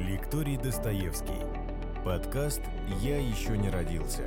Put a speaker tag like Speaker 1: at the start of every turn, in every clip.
Speaker 1: Лекторий Достоевский. Подкаст «Я еще не родился».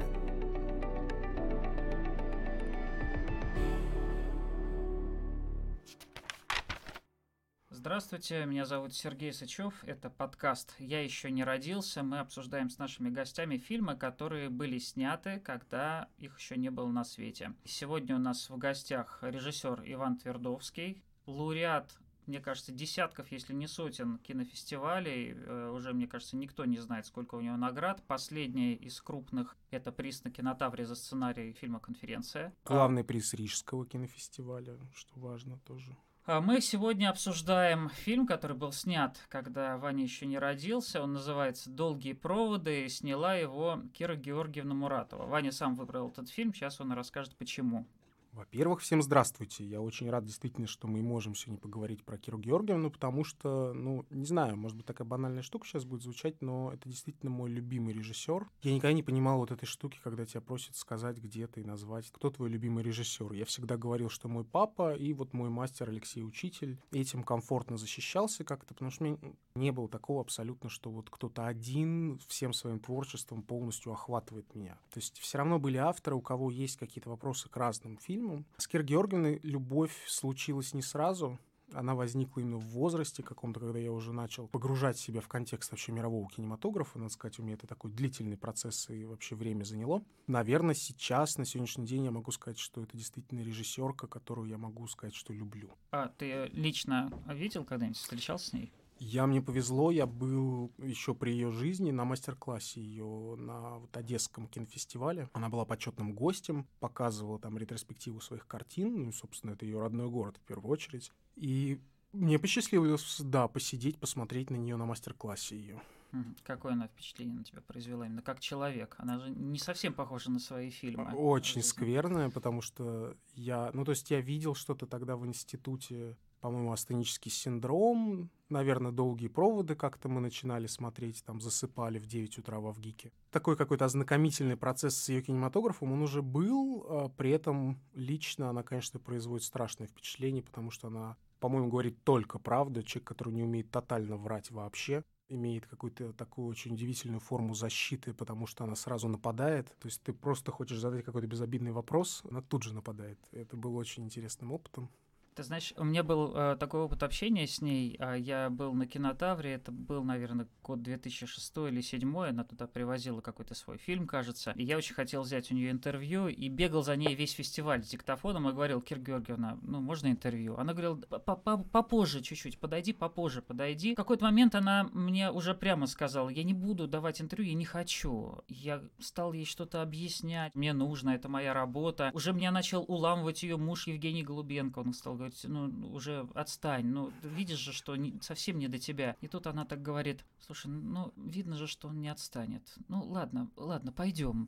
Speaker 2: Здравствуйте, меня зовут Сергей Сычев, это подкаст «Я еще не родился». Мы обсуждаем с нашими гостями фильмы, которые были сняты, когда их еще не было на свете. Сегодня у нас в гостях режиссер Иван Твердовский, лауреат, мне кажется, десятков, если не сотен кинофестивалей. Уже, мне кажется, никто не знает, сколько у него наград. Последняя из крупных – это приз на Кинотавре за сценарий фильма «Конференция».
Speaker 3: Главный приз Рижского кинофестиваля, что важно тоже.
Speaker 2: Мы сегодня обсуждаем фильм, который был снят, когда Ваня еще не родился. Он называется «Долгие проводы». Сняла его Кира Георгиевна Муратова. Ваня сам выбрал этот фильм, сейчас он расскажет, почему.
Speaker 3: Во-первых, всем здравствуйте. Я очень рад действительно, что мы можем сегодня поговорить про Киру Георгиевну, потому что, не знаю, может быть, такая банальная штука сейчас будет звучать, но это действительно мой любимый режиссер. Я никогда не понимал вот этой штуки, когда тебя просят сказать где-то и назвать, кто твой любимый режиссер. Я всегда говорил, что мой папа и вот мой мастер Алексей Учитель. Этим комфортно защищался как-то, потому что у меня не было такого абсолютно, что вот кто-то один всем своим творчеством полностью охватывает меня. То есть все равно были авторы, у кого есть какие-то вопросы к разным фильмам. С Кирой Георгиевной любовь случилась не сразу. Она возникла именно в возрасте каком-то, когда я уже начал погружать себя в контекст вообще мирового кинематографа. Надо сказать, у меня это такой длительный процесс и вообще время заняло. Наверное, сейчас, на сегодняшний день, я могу сказать, что это действительно режиссерка, которую я могу сказать, что люблю.
Speaker 2: А ты лично видел когда-нибудь, встречался с ней?
Speaker 3: Мне повезло, я был еще при ее жизни на мастер-классе ее на Одесском кинофестивале. Она была почетным гостем, показывала там ретроспективу своих картин, собственно, это ее родной город в первую очередь. И мне посчастливилось, посидеть, посмотреть на нее на мастер-классе ее.
Speaker 2: Какое она впечатление на тебя произвела именно как человек? Она же не совсем похожа на свои фильмы.
Speaker 3: Очень скверная, потому что я видел что-то тогда в институте, по-моему, астенический синдром, наверное, долгие проводы как-то мы начинали смотреть, там засыпали в 9 утра в Авгике. Такой какой-то ознакомительный процесс с ее кинематографом, он уже был, при этом лично она, конечно, производит страшное впечатление, потому что она, по-моему, говорит только правду, человек, который не умеет тотально врать вообще, имеет какую-то такую очень удивительную форму защиты, потому что она сразу нападает. То есть ты просто хочешь задать какой-то безобидный вопрос, она тут же нападает. Это было очень интересным опытом.
Speaker 2: Ты знаешь, у меня был такой опыт общения с ней. Я был на Кинотавре, это был, наверное, год 2006 или 2007. Она туда привозила какой-то свой фильм, кажется. И я очень хотел взять у нее интервью и бегал за ней весь фестиваль с диктофоном и говорил: Кира Георгиевна, можно интервью? Она говорила: попозже чуть-чуть, попозже подойди. В какой-то момент она мне уже прямо сказала: я не буду давать интервью, я не хочу. Я стал ей что-то объяснять. Мне нужно, это моя работа. Уже меня начал уламывать ее муж Евгений Голубенко. Он стал говорить: уже отстань, видишь же, что совсем не до тебя. И тут она так говорит: слушай, видно же, что он не отстанет. Ладно, пойдем.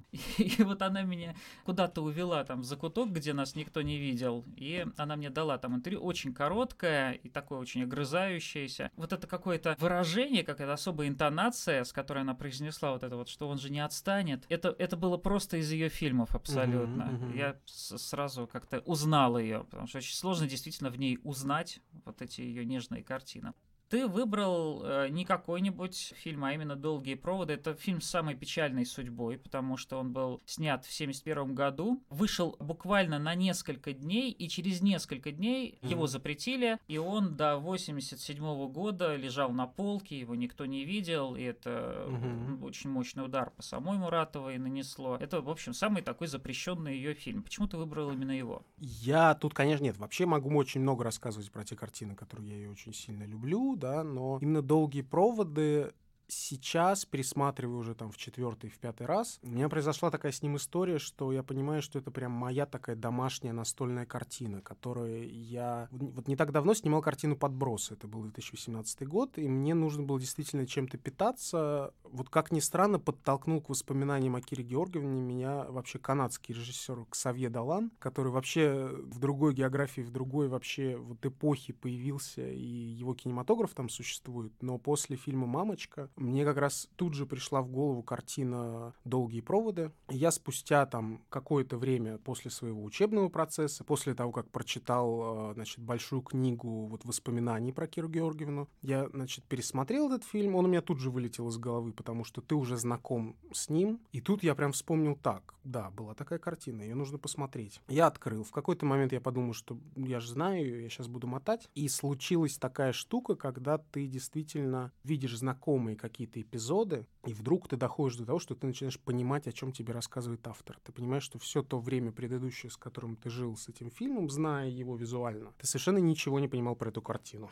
Speaker 2: И вот она меня куда-то увела там в закуток, где нас никто не видел, и она мне дала там интервью, очень короткое и такое очень огрызающееся. Вот это какое-то выражение, какая-то особая интонация, с которой она произнесла вот это вот, что он же не отстанет. Это было просто из ее фильмов абсолютно. Я сразу как-то узнал ее, потому что очень сложно действительно в ней узнать вот эти ее нежные картины. Ты выбрал не какой-нибудь фильм, а именно «Долгие проводы». Это фильм с самой печальной судьбой, потому что он был снят в 1971 году, вышел буквально на несколько дней, и через несколько дней его запретили, и он до 1987 года лежал на полке, его никто не видел, и это очень мощный удар по самой Муратовой нанесло. Это, в общем, самый такой запрещенный ее фильм. Почему ты выбрал именно его?
Speaker 3: Я тут, конечно, нет. Вообще могу очень много рассказывать про те картины, которые я ее очень сильно люблю, но именно «Долгие проводы» сейчас, пересматриваю уже там в 4-й, в 5-й раз, у меня произошла такая с ним история, что я понимаю, что это прям моя такая домашняя настольная картина, которую я вот не так давно снимал картину «Подбросы», это был 2018 год, и мне нужно было действительно чем-то питаться Вот как ни странно, подтолкнул к воспоминаниям о Кире Георгиевне меня вообще канадский режиссер Ксавье Далан, который вообще в другой географии, в другой вообще вот эпохе появился, и его кинематограф там существует. Но после фильма «Мамочка» мне как раз тут же пришла в голову картина «Долгие проводы». И я спустя там какое-то время после своего учебного процесса, после того, как прочитал, значит, большую книгу вот воспоминаний про Киру Георгиевну, я, значит, пересмотрел этот фильм, он у меня тут же вылетел из головы, потому что ты уже знаком с ним. И тут я прям вспомнил так. Да, была такая картина, ее нужно посмотреть. Я открыл. В какой-то момент я подумал, что я же знаю ее, я сейчас буду мотать. И случилась такая штука, когда ты действительно видишь знакомые какие-то эпизоды, и вдруг ты доходишь до того, что ты начинаешь понимать, о чем тебе рассказывает автор. Ты понимаешь, что все то время предыдущее, с которым ты жил с этим фильмом, зная его визуально, ты совершенно ничего не понимал про эту картину.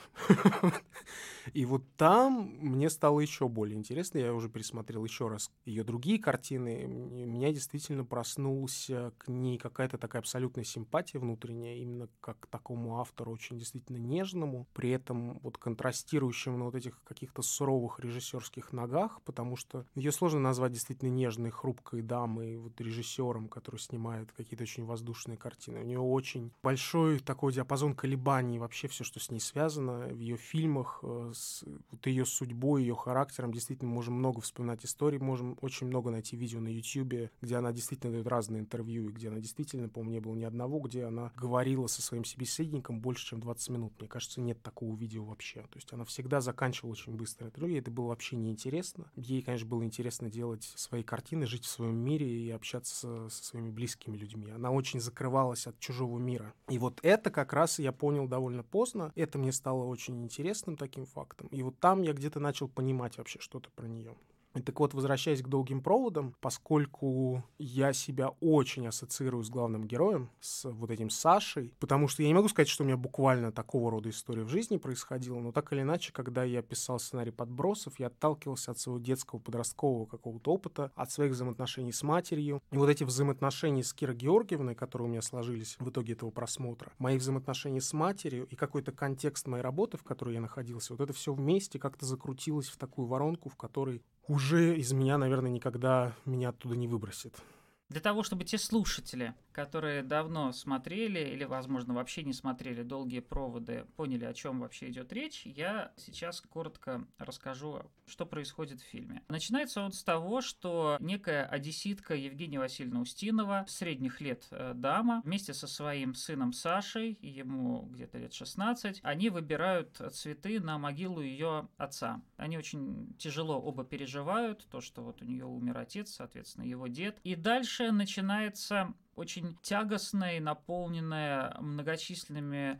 Speaker 3: И вот там мне стало еще более интересно. Я уже пересмотрел еще раз ее другие картины. У меня действительно проснулась к ней какая-то такая абсолютная симпатия внутренняя, именно как к такому автору, очень действительно нежному, при этом вот контрастирующему на вот этих каких-то суровых режиссерских ногах, потому что ее сложно назвать действительно нежной, хрупкой дамой, вот режиссером, который снимает какие-то очень воздушные картины. У нее очень большой такой диапазон колебаний, вообще все, что с ней связано в ее фильмах, с вот ее судьбой, ее характером. Действительно, можем много вспоминать историй, можем очень много найти видео на YouTube, где она действительно дает разные интервью, и где она действительно, по-моему, не было ни одного, где она говорила со своим собеседником больше, чем 20 минут. Мне кажется, нет такого видео вообще. То есть она всегда заканчивала очень быстро интервью, ей это было вообще неинтересно. Ей, конечно, было интересно делать свои картины, жить в своем мире и общаться со своими близкими людьми. Она очень закрывалась от чужого мира. И вот это как раз я понял довольно поздно. Это мне стало очень интересным таким фактом. И вот там я где-то начал понимать вообще что-то про нее. И так вот, возвращаясь к «Долгим проводам», поскольку я себя очень ассоциирую с главным героем, с вот этим Сашей, потому что я не могу сказать, что у меня буквально такого рода история в жизни происходила, но так или иначе, когда я писал сценарий «Подбросов», я отталкивался от своего детского, подросткового какого-то опыта, от своих взаимоотношений с матерью. И вот эти взаимоотношения с Кирой Георгиевной, которые у меня сложились в итоге этого просмотра, мои взаимоотношения с матерью и какой-то контекст моей работы, в которой я находился, вот это все вместе как-то закрутилось в такую воронку, в которой уже из меня, наверное, никогда меня оттуда не выбросит.
Speaker 2: Для того, чтобы те слушатели, которые давно смотрели или, возможно, вообще не смотрели «Долгие проводы», поняли, о чем вообще идет речь, я сейчас коротко расскажу, что происходит в фильме. Начинается он с того, что некая одесситка Евгения Васильевна Устинова, средних лет дама, вместе со своим сыном Сашей, ему где-то лет 16, они выбирают цветы на могилу ее отца. Они очень тяжело оба переживают, то, что вот у нее умер отец, соответственно, его дед. И дальше начинается очень тягостное, наполненное многочисленными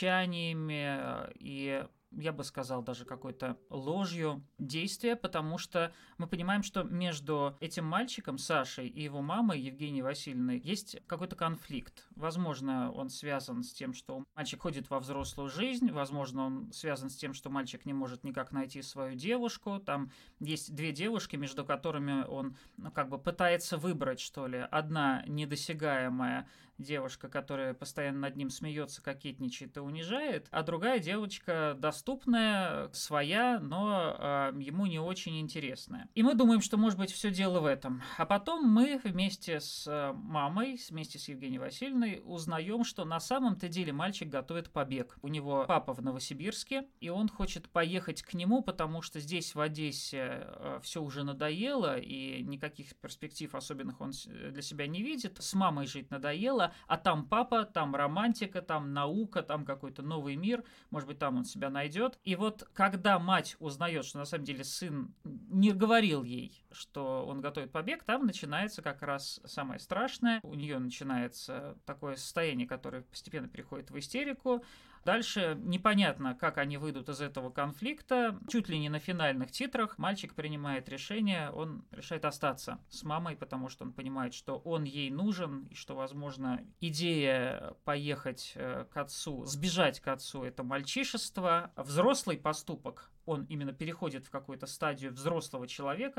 Speaker 2: умолчаниями и, я бы сказал, даже какой-то ложью действия, потому что мы понимаем, что между этим мальчиком, Сашей, и его мамой, Евгенией Васильевной, есть какой-то конфликт. Возможно, он связан с тем, что мальчик ходит во взрослую жизнь, возможно, он связан с тем, что мальчик не может никак найти свою девушку. Там есть две девушки, между которыми он, как бы пытается выбрать, что ли. Одна недосягаемая девушка, которая постоянно над ним смеется, кокетничает и унижает, а другая девочка доступная, своя, но ему не очень интересная. И мы думаем, что может быть все дело в этом. А потом мы вместе с мамой, вместе с Евгенией Васильевной узнаем, что на самом-то деле мальчик готовит побег. У него папа в Новосибирске, и он хочет поехать к нему, потому что здесь, в Одессе, все уже надоело, и никаких перспектив особенных он для себя не видит. С мамой жить надоело, а там папа, там романтика, там наука, там какой-то новый мир, может быть, там он себя найдет. И вот когда мать узнает, что на самом деле сын не говорил ей, что он готовит побег, там начинается как раз самое страшное. У нее начинается такое состояние, которое постепенно переходит в истерику. Дальше непонятно, как они выйдут из этого конфликта. Чуть ли не на финальных титрах мальчик принимает решение, он решает остаться с мамой, потому что он понимает, что он ей нужен, и что, возможно, идея поехать к отцу, сбежать к отцу – это мальчишество. Взрослый поступок, он именно переходит в какую-то стадию взрослого человека у нас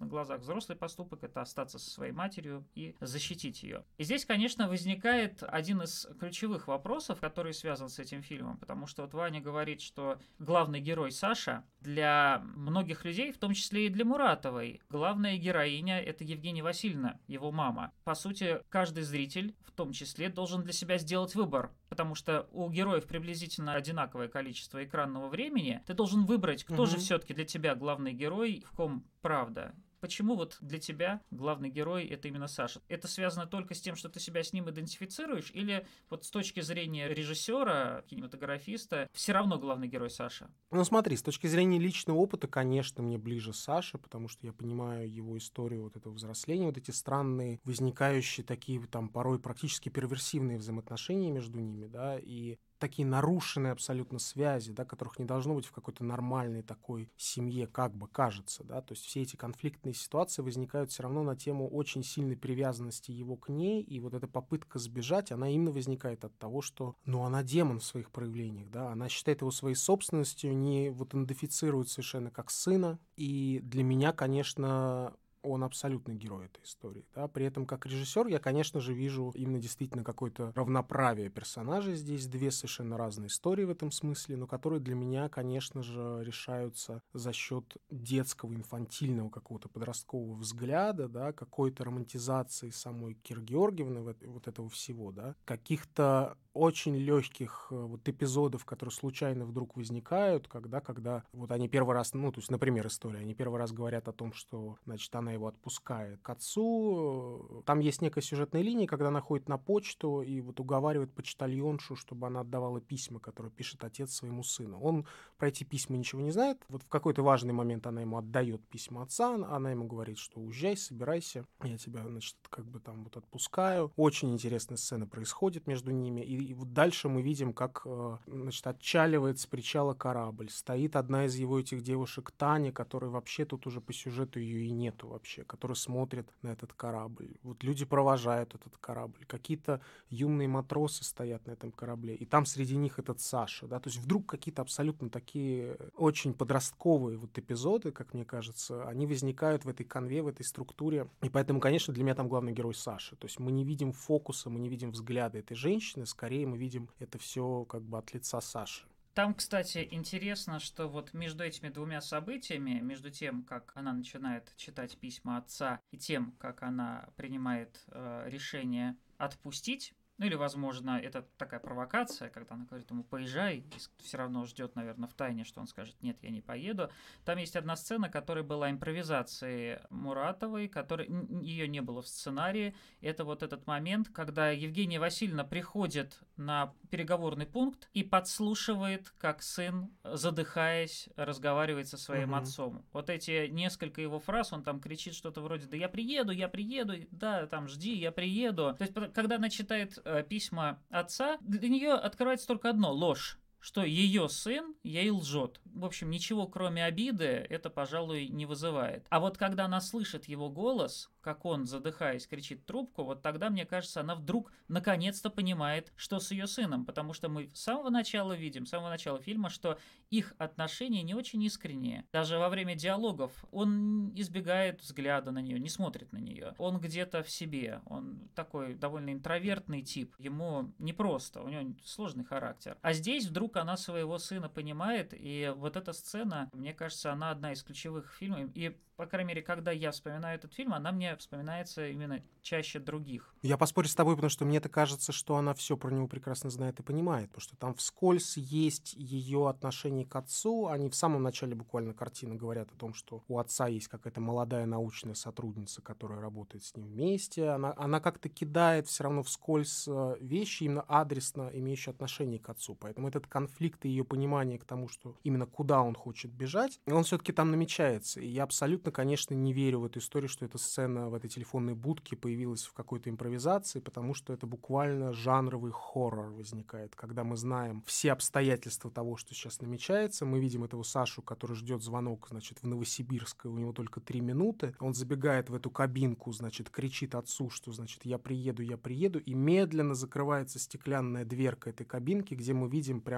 Speaker 2: собственных глазах. Взрослый поступок — это остаться со своей матерью и защитить ее. И здесь, конечно, возникает один из ключевых вопросов, который связан с этим фильмом, потому что вот Ваня говорит, что главный герой Саша для многих людей, в том числе и для Муратовой, главная героиня — это Евгения Васильевна, его мама. По сути, каждый зритель, в том числе, должен для себя сделать выбор, потому что у героев приблизительно одинаковое количество экранного времени. Ты должен выбрать, кто же все-таки для тебя главный герой, в ком правда. Почему вот для тебя главный герой — это именно Саша? Это связано только с тем, что ты себя с ним идентифицируешь, или вот с точки зрения режиссера, кинематографиста, все равно главный герой Саша?
Speaker 3: Ну смотри, с точки зрения личного опыта, конечно, мне ближе Саша, потому что я понимаю его историю вот этого взросления, вот эти странные, возникающие такие там порой практически перверсивные взаимоотношения между ними, да, и такие нарушенные абсолютно связи, да, которых не должно быть в какой-то нормальной такой семье, как бы кажется, да, то есть все эти конфликтные ситуации возникают все равно на тему очень сильной привязанности его к ней, и вот эта попытка сбежать, она именно возникает от того, что, ну, она демон в своих проявлениях, да, она считает его своей собственностью, не вот идентифицирует совершенно как сына, и для меня, конечно, он абсолютный герой этой истории. Да? При этом, как режиссер, я, конечно же, вижу именно действительно какое-то равноправие персонажей здесь, две совершенно разные истории в этом смысле, но которые для меня, конечно же, решаются за счет детского, инфантильного какого-то подросткового взгляда, да, какой-то романтизации самой Киры Георгиевны вот этого всего, да, каких-то очень легких вот эпизодов, которые случайно вдруг возникают, когда вот они первый раз, ну, то есть, например, история, они первый раз говорят о том, что, значит, она его отпускает к отцу. Там есть некая сюжетная линия, когда она ходит на почту и вот уговаривает почтальоншу, чтобы она отдавала письма, которые пишет отец своему сыну. Он про эти письма ничего не знает. Вот в какой-то важный момент она ему отдает письма отца, она ему говорит, что уезжай, собирайся, я тебя, значит, как бы там вот отпускаю. Очень интересная сцена происходит между ними, и вот дальше мы видим, как, значит, отчаливает с причала корабль. Стоит одна из его этих девушек, Таня, которая вообще тут уже по сюжету ее и нету вообще, которая смотрит на этот корабль. Вот люди провожают этот корабль. Какие-то юные матросы стоят на этом корабле, и там среди них этот Саша, да, то есть вдруг какие-то абсолютно такие очень подростковые вот эпизоды, как мне кажется, они возникают в этой канве, в этой структуре, и поэтому, конечно, для меня там главный герой Саша. То есть мы не видим фокуса, мы не видим взгляда этой женщины, скорее мы видим это все как бы от лица Саши.
Speaker 2: Там, кстати, интересно, что вот между этими двумя событиями, между тем, как она начинает читать письма отца, и тем, как она принимает решение отпустить, ну или, возможно, это такая провокация, когда она говорит ему «поезжай», и все равно ждет, наверное, втайне, что он скажет «нет, я не поеду». Там есть одна сцена, которая была импровизацией Муратовой, ее не было в сценарии. Это вот этот момент, когда Евгения Васильевна приходит на переговорный пункт и подслушивает, как сын, задыхаясь, разговаривает со своим отцом. Вот эти несколько его фраз, он там кричит что-то вроде «да я приеду, да, там жди, я приеду». То есть, когда она читает письма отца, для нее открывается только одно — ложь, что ее сын ей лжет. В общем, ничего кроме обиды это, пожалуй, не вызывает. А вот когда она слышит его голос, как он, задыхаясь, кричит в трубку, вот тогда, мне кажется, она вдруг наконец-то понимает, что с ее сыном, потому что мы с самого начала видим, с самого начала фильма, что их отношения не очень искренние. Даже во время диалогов он избегает взгляда на нее, не смотрит на нее. Он где-то в себе, он такой довольно интровертный тип, ему непросто, у него сложный характер. А здесь вдруг она своего сына понимает, и вот эта сцена, мне кажется, она одна из ключевых в фильме, и, по крайней мере, когда я вспоминаю этот фильм, она мне вспоминается именно чаще других.
Speaker 3: Я поспорю с тобой, потому что мне-то кажется, что она все про него прекрасно знает и понимает, потому что там вскользь есть ее отношение к отцу. Они в самом начале буквально картины говорят о том, что у отца есть какая-то молодая научная сотрудница, которая работает с ним вместе. Она как-то кидает все равно вскользь вещи, именно адресно имеющие отношение к отцу. Поэтому этот конфликт и ее понимание к тому, что именно куда он хочет бежать, он все-таки там намечается. И я абсолютно, конечно, не верю в эту историю, что эта сцена в этой телефонной будке появилась в какой-то импровизации, потому что это буквально жанровый хоррор возникает, когда мы знаем все обстоятельства того, что сейчас намечается. Мы видим этого Сашу, который ждет звонок, значит, в Новосибирск, и у него только 3 минуты. Он забегает в эту кабинку, значит, кричит отцу, что, значит, я приеду, и медленно закрывается стеклянная дверка этой кабинки, где мы видим прям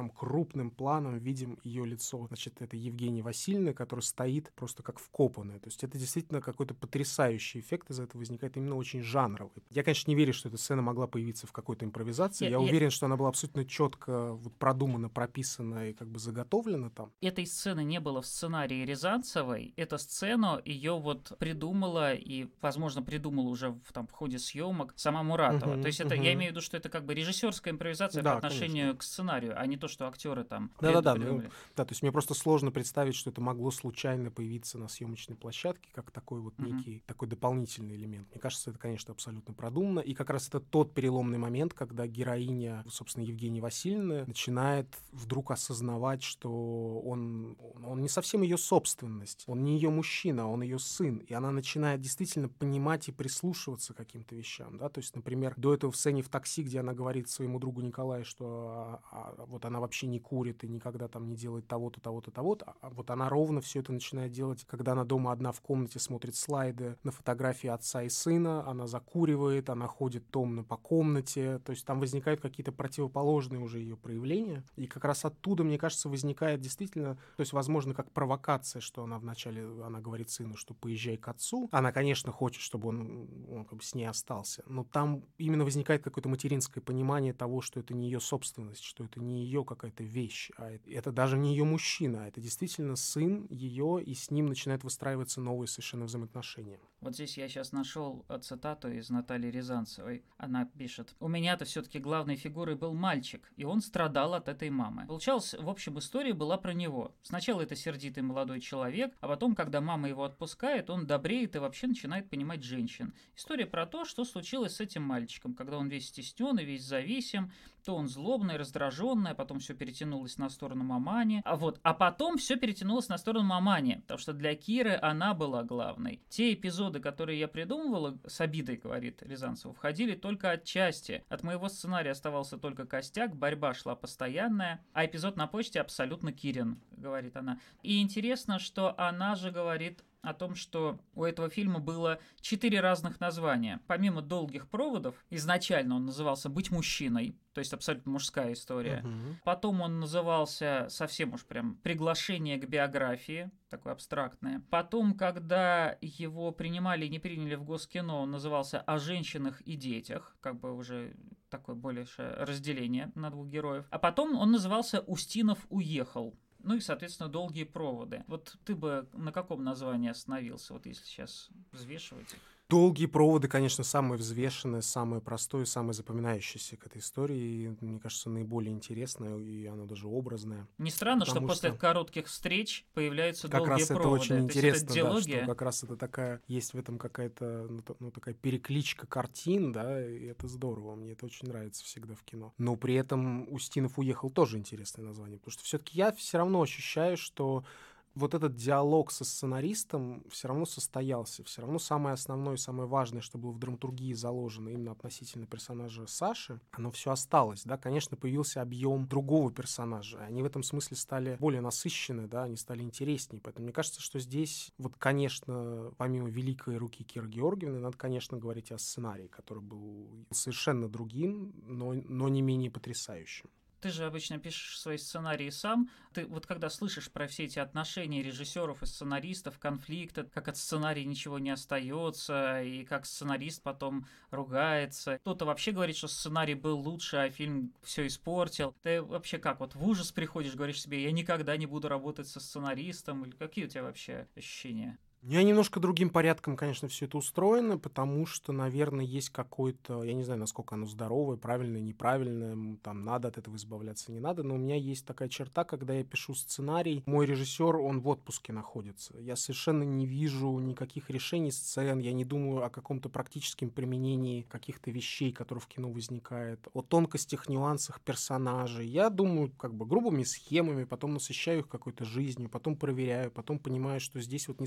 Speaker 3: прям крупным планом видим ее лицо. Значит, это Евгения Васильевна, которая стоит просто как вкопанная. То есть это действительно какой-то потрясающий эффект из этого возникает, именно очень жанровый. Я, конечно, не верю, что эта сцена могла появиться в какой-то импровизации. Я уверен, что она была абсолютно четко вот продумана, прописана и как бы заготовлена там.
Speaker 2: Этой сцены не было в сценарии Рязанцевой. Эта сцена ее вот придумала и, возможно, придумала уже в ходе съемок сама Муратова. То есть это, я имею в виду, что это как бы режиссерская импровизация по отношению к сценарию, а не то, что актеры там придумали.
Speaker 3: Да, то есть мне просто сложно представить, что это могло случайно появиться на съемочной площадке, как такой вот некий такой дополнительный элемент. Мне кажется, это, конечно, абсолютно продумано. И как раз это тот переломный момент, когда героиня, собственно, Евгения Васильевна, начинает вдруг осознавать, что он не совсем ее собственность, он не ее мужчина, он ее сын. И она начинает действительно понимать и прислушиваться к каким-то вещам. Да? То есть, например, до этого в сцене в такси, где она говорит своему другу Николаю, что вот она вообще не курит и никогда там не делает того-то, того-то, того-то, а вот она ровно все это начинает делать, когда она дома одна в комнате смотрит слайды на фотографии отца и сына, она закуривает, она ходит томно по комнате, то есть там возникают какие-то противоположные уже ее проявления, и как раз оттуда, мне кажется, возникает действительно, то есть, возможно, как провокация, что она вначале, она говорит сыну, что поезжай к отцу, она, конечно, хочет, чтобы он как бы с ней остался, но там именно возникает какое-то материнское понимание того, что это не ее собственность, что это не ее какая-то вещь, а это даже не ее мужчина, а это действительно сын ее, и с ним начинают выстраиваться новые совершенно взаимоотношения.
Speaker 2: Вот здесь я сейчас нашел цитату из Натальи Рязанцевой. Она пишет: «У меня-то все-таки главной фигурой был мальчик, и он страдал от этой мамы. Получалось, в общем, история была про него. Сначала это сердитый молодой человек, а потом, когда мама его отпускает, он добреет и вообще начинает понимать женщин. История про то, что случилось с этим мальчиком, когда он весь стеснен и весь зависим, то он злобный, раздраженный, а потом все перетянулось на сторону мамани. А потом все перетянулось на сторону мамани, потому что для Киры она была главной. Те эпизоды, которые я придумывала, с обидой, говорит Рязанцева, входили только отчасти. От моего сценария оставался только костяк, борьба шла постоянная, а эпизод на почте абсолютно Кирин, говорит она. И интересно, что она же говорит о том, что у этого фильма было 4 разных названия. Помимо «Долгих проводов», изначально он назывался «Быть мужчиной», то есть абсолютно мужская история. Потом он назывался совсем уж прям «Приглашение к биографии», такое абстрактное. Потом, когда его принимали и не приняли в Госкино, он назывался «О женщинах и детях», как бы уже такое большее разделение на двух героев. А потом он назывался «Устинов уехал». Ну и, соответственно, «Долгие проводы». Вот ты бы на каком названии остановился, вот если сейчас взвешивать их?
Speaker 3: «Долгие проводы», конечно, самое взвешенное, самое простое, самое запоминающееся к этой истории. И, мне кажется, наиболее интересное, и оно даже образное.
Speaker 2: Не странно, что после коротких встреч появляются «Долгие проводы».
Speaker 3: Как раз это очень интересно,
Speaker 2: да,
Speaker 3: что как раз это такая, есть в этом какая-то, такая перекличка картин, да, и это здорово, мне это очень нравится всегда в кино. Но при этом «Устинов уехал» тоже интересное название, потому что все-таки я все равно ощущаю, что вот этот диалог со сценаристом все равно состоялся. Все равно самое основное, самое важное, что было в драматургии заложено именно относительно персонажа Саши, оно все осталось. Да? Конечно, появился объем другого персонажа. Они в этом смысле стали более насыщены, да? Они стали интереснее. Поэтому мне кажется, что здесь, вот, конечно, помимо великой руки Киры Георгиевны, надо, конечно, говорить о сценарии, который был совершенно другим, но не менее потрясающим.
Speaker 2: Ты же обычно пишешь свои сценарии сам. Ты вот когда слышишь про все эти отношения режиссеров и сценаристов, конфликты, как от сценария ничего не остается, и как сценарист потом ругается. Кто-то вообще говорит, что сценарий был лучше, а фильм все испортил. Ты вообще как, вот в ужас приходишь, говоришь себе: я никогда не буду работать со сценаристом? Или какие у тебя вообще ощущения?
Speaker 3: У меня немножко другим порядком, конечно, все это устроено, потому что, наверное, есть какой-то, я не знаю, насколько оно здоровое, правильное, неправильное, там, надо от этого избавляться, не надо, но у меня есть такая черта, когда я пишу сценарий, мой режиссер, он в отпуске находится. Я совершенно не вижу никаких решений сцен, я не думаю о каком-то практическом применении каких-то вещей, которые в кино возникают, о тонкостях, нюансах персонажей. Я думаю, как бы, грубыми схемами, потом насыщаю их какой-то жизнью, потом проверяю, потом понимаю, что здесь вот не состоялся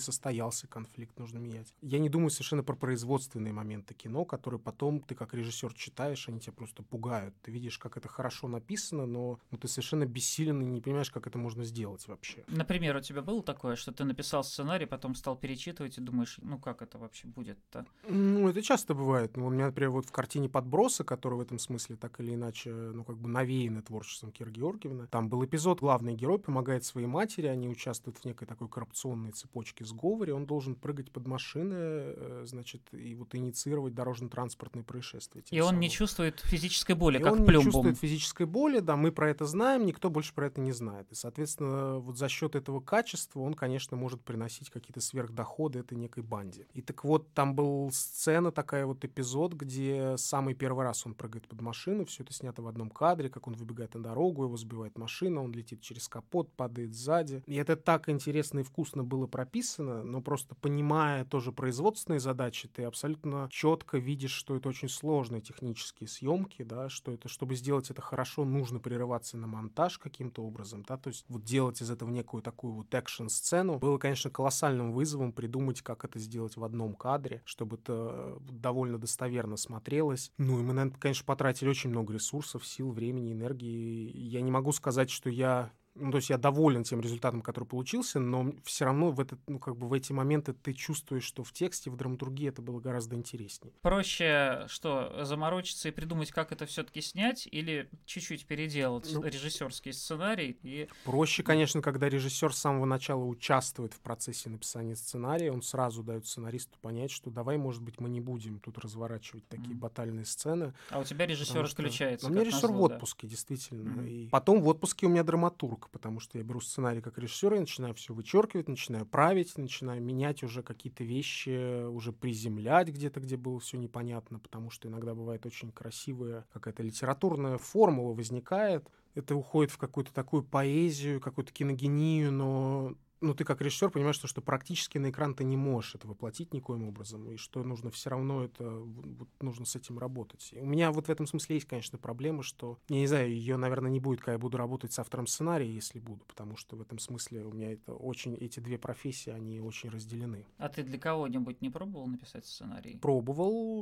Speaker 3: потерялся конфликт, нужно менять. Я не думаю совершенно про производственные моменты кино, которые потом ты как режиссер читаешь, они тебя просто пугают. Ты видишь, как это хорошо написано, но ты совершенно бессилен и не понимаешь, как это можно сделать вообще.
Speaker 2: Например, у тебя было такое, что ты написал сценарий, потом стал перечитывать и думаешь, ну как это вообще будет-то?
Speaker 3: Ну, это часто бывает. Ну, у меня, например, вот в картине «Подбросы», которая в этом смысле так или иначе, ну, как бы навеяна творчеством Киры Георгиевны, там был эпизод, главный герой помогает своей матери, они участвуют в некой такой коррупционной цепочке сговоре, он должен прыгать под машины, значит, и вот инициировать дорожно-транспортные происшествия.
Speaker 2: И он не чувствует физической боли,
Speaker 3: и
Speaker 2: как
Speaker 3: он
Speaker 2: Плюмбум.
Speaker 3: не чувствует физической боли, да, мы про это знаем, никто больше про это не знает. И, соответственно, вот за счет этого качества он, конечно, может приносить какие-то сверхдоходы этой некой банде. И так вот, там был сцена, такая вот эпизод, где самый первый раз он прыгает под машину, все это снято в одном кадре, как он выбегает на дорогу, его сбивает машина, он летит через капот, падает сзади. И это так интересно и вкусно было прописано, но просто понимая тоже производственные задачи, ты абсолютно четко видишь, что это очень сложные технические съемки, да, что это, чтобы сделать это хорошо, нужно прерываться на монтаж каким-то образом, да, то есть вот делать из этого некую такую вот экшн-сцену было, конечно, колоссальным вызовом придумать, как это сделать в одном кадре, чтобы это довольно достоверно смотрелось. Ну, и мы на это, конечно, потратили очень много ресурсов, сил, времени, энергии. Я не могу сказать, что я... Ну, то есть я доволен тем результатом, который получился, но все равно в, этот, ну, как бы в эти моменты ты чувствуешь, что в тексте, в драматургии это было гораздо интереснее.
Speaker 2: Проще что, заморочиться и придумать, как это все-таки снять, или чуть-чуть переделать режиссерский сценарий? И...
Speaker 3: Проще, конечно, когда режиссер с самого начала участвует в процессе написания сценария, он сразу дает сценаристу понять, что давай, может быть, мы не будем тут разворачивать такие батальные сцены.
Speaker 2: А у тебя режиссер отключается.
Speaker 3: У меня режиссер в отпуске, действительно. И потом в отпуске у меня драматург, потому что я беру сценарий как режиссер и начинаю все вычеркивать, начинаю править, начинаю менять уже какие-то вещи, уже приземлять где-то, где было все непонятно, потому что иногда бывает очень красивая какая-то литературная формула возникает. Это уходит в какую-то такую поэзию, какую-то киногению, но... Ну, ты как режиссер понимаешь, что практически на экран ты не можешь это воплотить никоим образом, и что нужно все равно это, вот, нужно с этим работать. И у меня вот в этом смысле есть, конечно, проблема, что, я не знаю, ее, наверное, не будет, когда я буду работать с автором сценария, если буду, потому что в этом смысле у меня это очень, эти две профессии, они очень разделены.
Speaker 2: А ты для кого-нибудь не пробовал написать сценарий?
Speaker 3: Пробовал,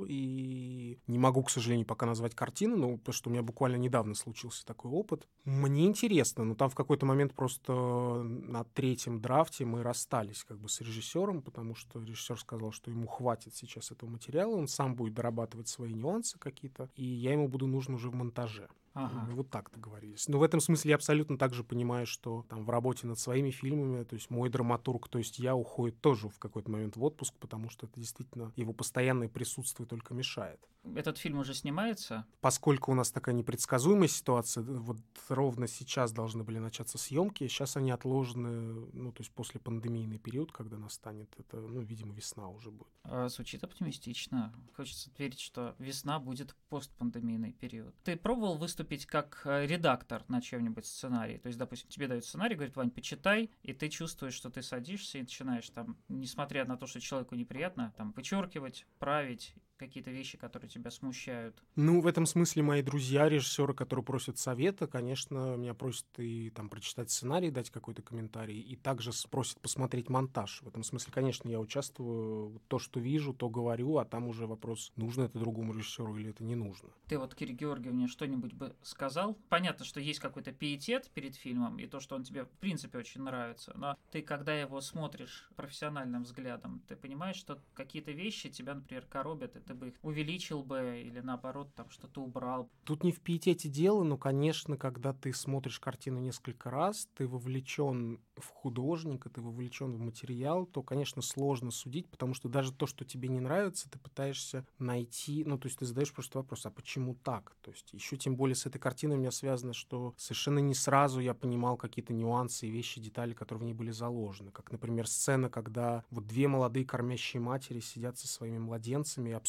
Speaker 3: и не могу, к сожалению, пока назвать картину, но потому что у меня буквально недавно случился такой опыт. Мне интересно, но там в какой-то момент просто на третьем драфте мы расстались как бы с режиссером, потому что режиссер сказал, что ему хватит сейчас этого материала, он сам будет дорабатывать свои нюансы какие-то, и я ему буду нужен уже в монтаже.
Speaker 2: Ага.
Speaker 3: Мы вот так договорились. Но в этом смысле я абсолютно также понимаю, что там в работе над своими фильмами, то есть мой драматург, то есть я, уходит тоже в какой-то момент в отпуск, потому что это действительно его постоянное присутствие только мешает.
Speaker 2: Этот фильм уже снимается?
Speaker 3: Поскольку у нас такая непредсказуемая ситуация, вот ровно сейчас должны были начаться съемки, сейчас они отложены, ну, то есть после пандемийный период, когда настанет, это, ну, видимо, весна уже будет.
Speaker 2: Звучит оптимистично. Хочется верить, что весна будет постпандемийный период. Ты пробовал выступить как редактор на чьем-нибудь сценарии? То есть, допустим, тебе дают сценарий, говорят, Вань, почитай, и ты чувствуешь, что ты садишься и начинаешь там, несмотря на то, что человеку неприятно, там, вычеркивать, править, какие-то вещи, которые тебя смущают?
Speaker 3: Ну, в этом смысле мои друзья, режиссеры, которые просят совета, конечно, меня просят и там прочитать сценарий, дать какой-то комментарий, и также просят посмотреть монтаж. В этом смысле, конечно, я участвую, то, что вижу, то говорю, а там уже вопрос, нужно это другому режиссеру или это не нужно.
Speaker 2: Ты вот Кире Георгиевне что-нибудь бы сказал? Понятно, что есть какой-то пиетет перед фильмом, и то, что он тебе в принципе очень нравится, но ты, когда его смотришь профессиональным взглядом, ты понимаешь, что какие-то вещи тебя, например, коробят, и ты бы их увеличил бы или наоборот там что-то убрал.
Speaker 3: Тут не в пиетете дело, но, конечно, когда ты смотришь картину несколько раз, ты вовлечен в художника, ты вовлечен в материал, то, конечно, сложно судить, потому что даже то, что тебе не нравится, ты пытаешься найти, ну, то есть ты задаешь просто вопрос, а почему так? То есть еще тем более с этой картиной у меня связано, что совершенно не сразу я понимал какие-то нюансы и вещи, детали, которые в ней были заложены. Как, например, сцена, когда вот две молодые кормящие матери сидят со своими младенцами и обсуждают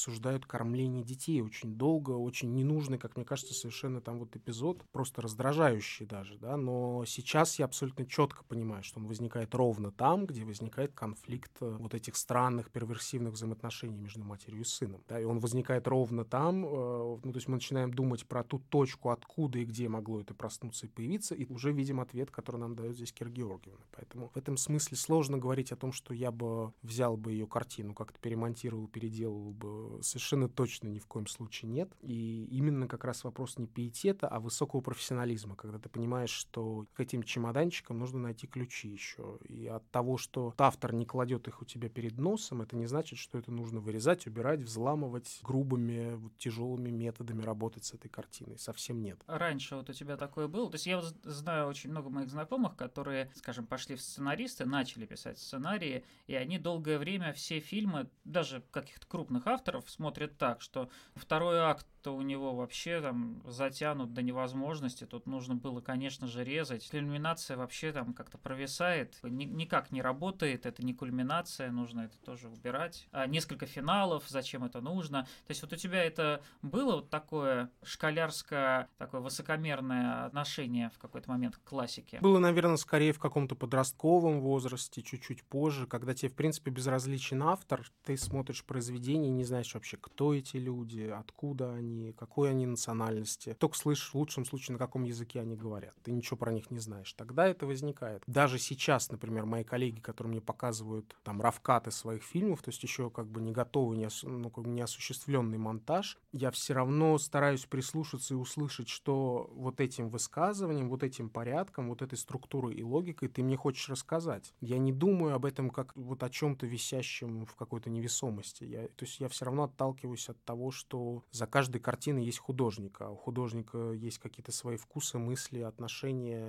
Speaker 3: обсуждают кормление детей очень долго, очень ненужный, как мне кажется, совершенно там вот эпизод, просто раздражающий даже, да, но сейчас я абсолютно четко понимаю, что он возникает ровно там, где возникает конфликт вот этих странных перверсивных взаимоотношений между матерью и сыном, да, и он возникает ровно там, ну, то есть мы начинаем думать про ту точку, откуда и где могло это проснуться и появиться, и уже видим ответ, который нам дает здесь Кира Георгиевна, поэтому в этом смысле сложно говорить о том, что я бы взял бы ее картину, как-то перемонтировал, переделал бы, совершенно точно ни в коем случае нет, и именно как раз вопрос не пиетета, а высокого профессионализма, когда ты понимаешь, что к этим чемоданчикам нужно найти ключи еще, и от того, что автор не кладет их у тебя перед носом, это не значит, что это нужно вырезать, убирать, взламывать, грубыми, вот, тяжелыми методами работать с этой картиной, совсем нет.
Speaker 2: Раньше вот у тебя такое было, то есть я знаю очень много моих знакомых, которые, скажем, пошли в сценаристы, начали писать сценарии, и они долгое время все фильмы, даже каких-то крупных авторов, смотрят так, что второй акт у него вообще там затянут до невозможности, тут нужно было, конечно же, резать. Кульминация вообще там как-то провисает, никак не работает, это не кульминация, нужно это тоже убирать. Несколько финалов, зачем это нужно? То есть вот у тебя это было вот такое школярское, такое высокомерное отношение в какой-то момент к классике?
Speaker 3: Было, наверное, скорее в каком-то подростковом возрасте, чуть-чуть позже, когда тебе, в принципе, безразличен автор, ты смотришь произведение и не знаешь вообще, кто эти люди, откуда они, какой они национальности. Только слышишь, в лучшем случае, на каком языке они говорят. Ты ничего про них не знаешь. Тогда это возникает. Даже сейчас, например, мои коллеги, которые мне показывают там равкаты своих фильмов, то есть еще как бы не готовый, не осуществленный монтаж, я все равно стараюсь прислушаться и услышать, что вот этим высказыванием, вот этим порядком, вот этой структурой и логикой ты мне хочешь рассказать. Я не думаю об этом как вот о чем-то висящем в какой-то невесомости. То есть я все равно отталкиваюсь от того, что за каждой картиной есть художник, а у художника есть какие-то свои вкусы, мысли, отношения.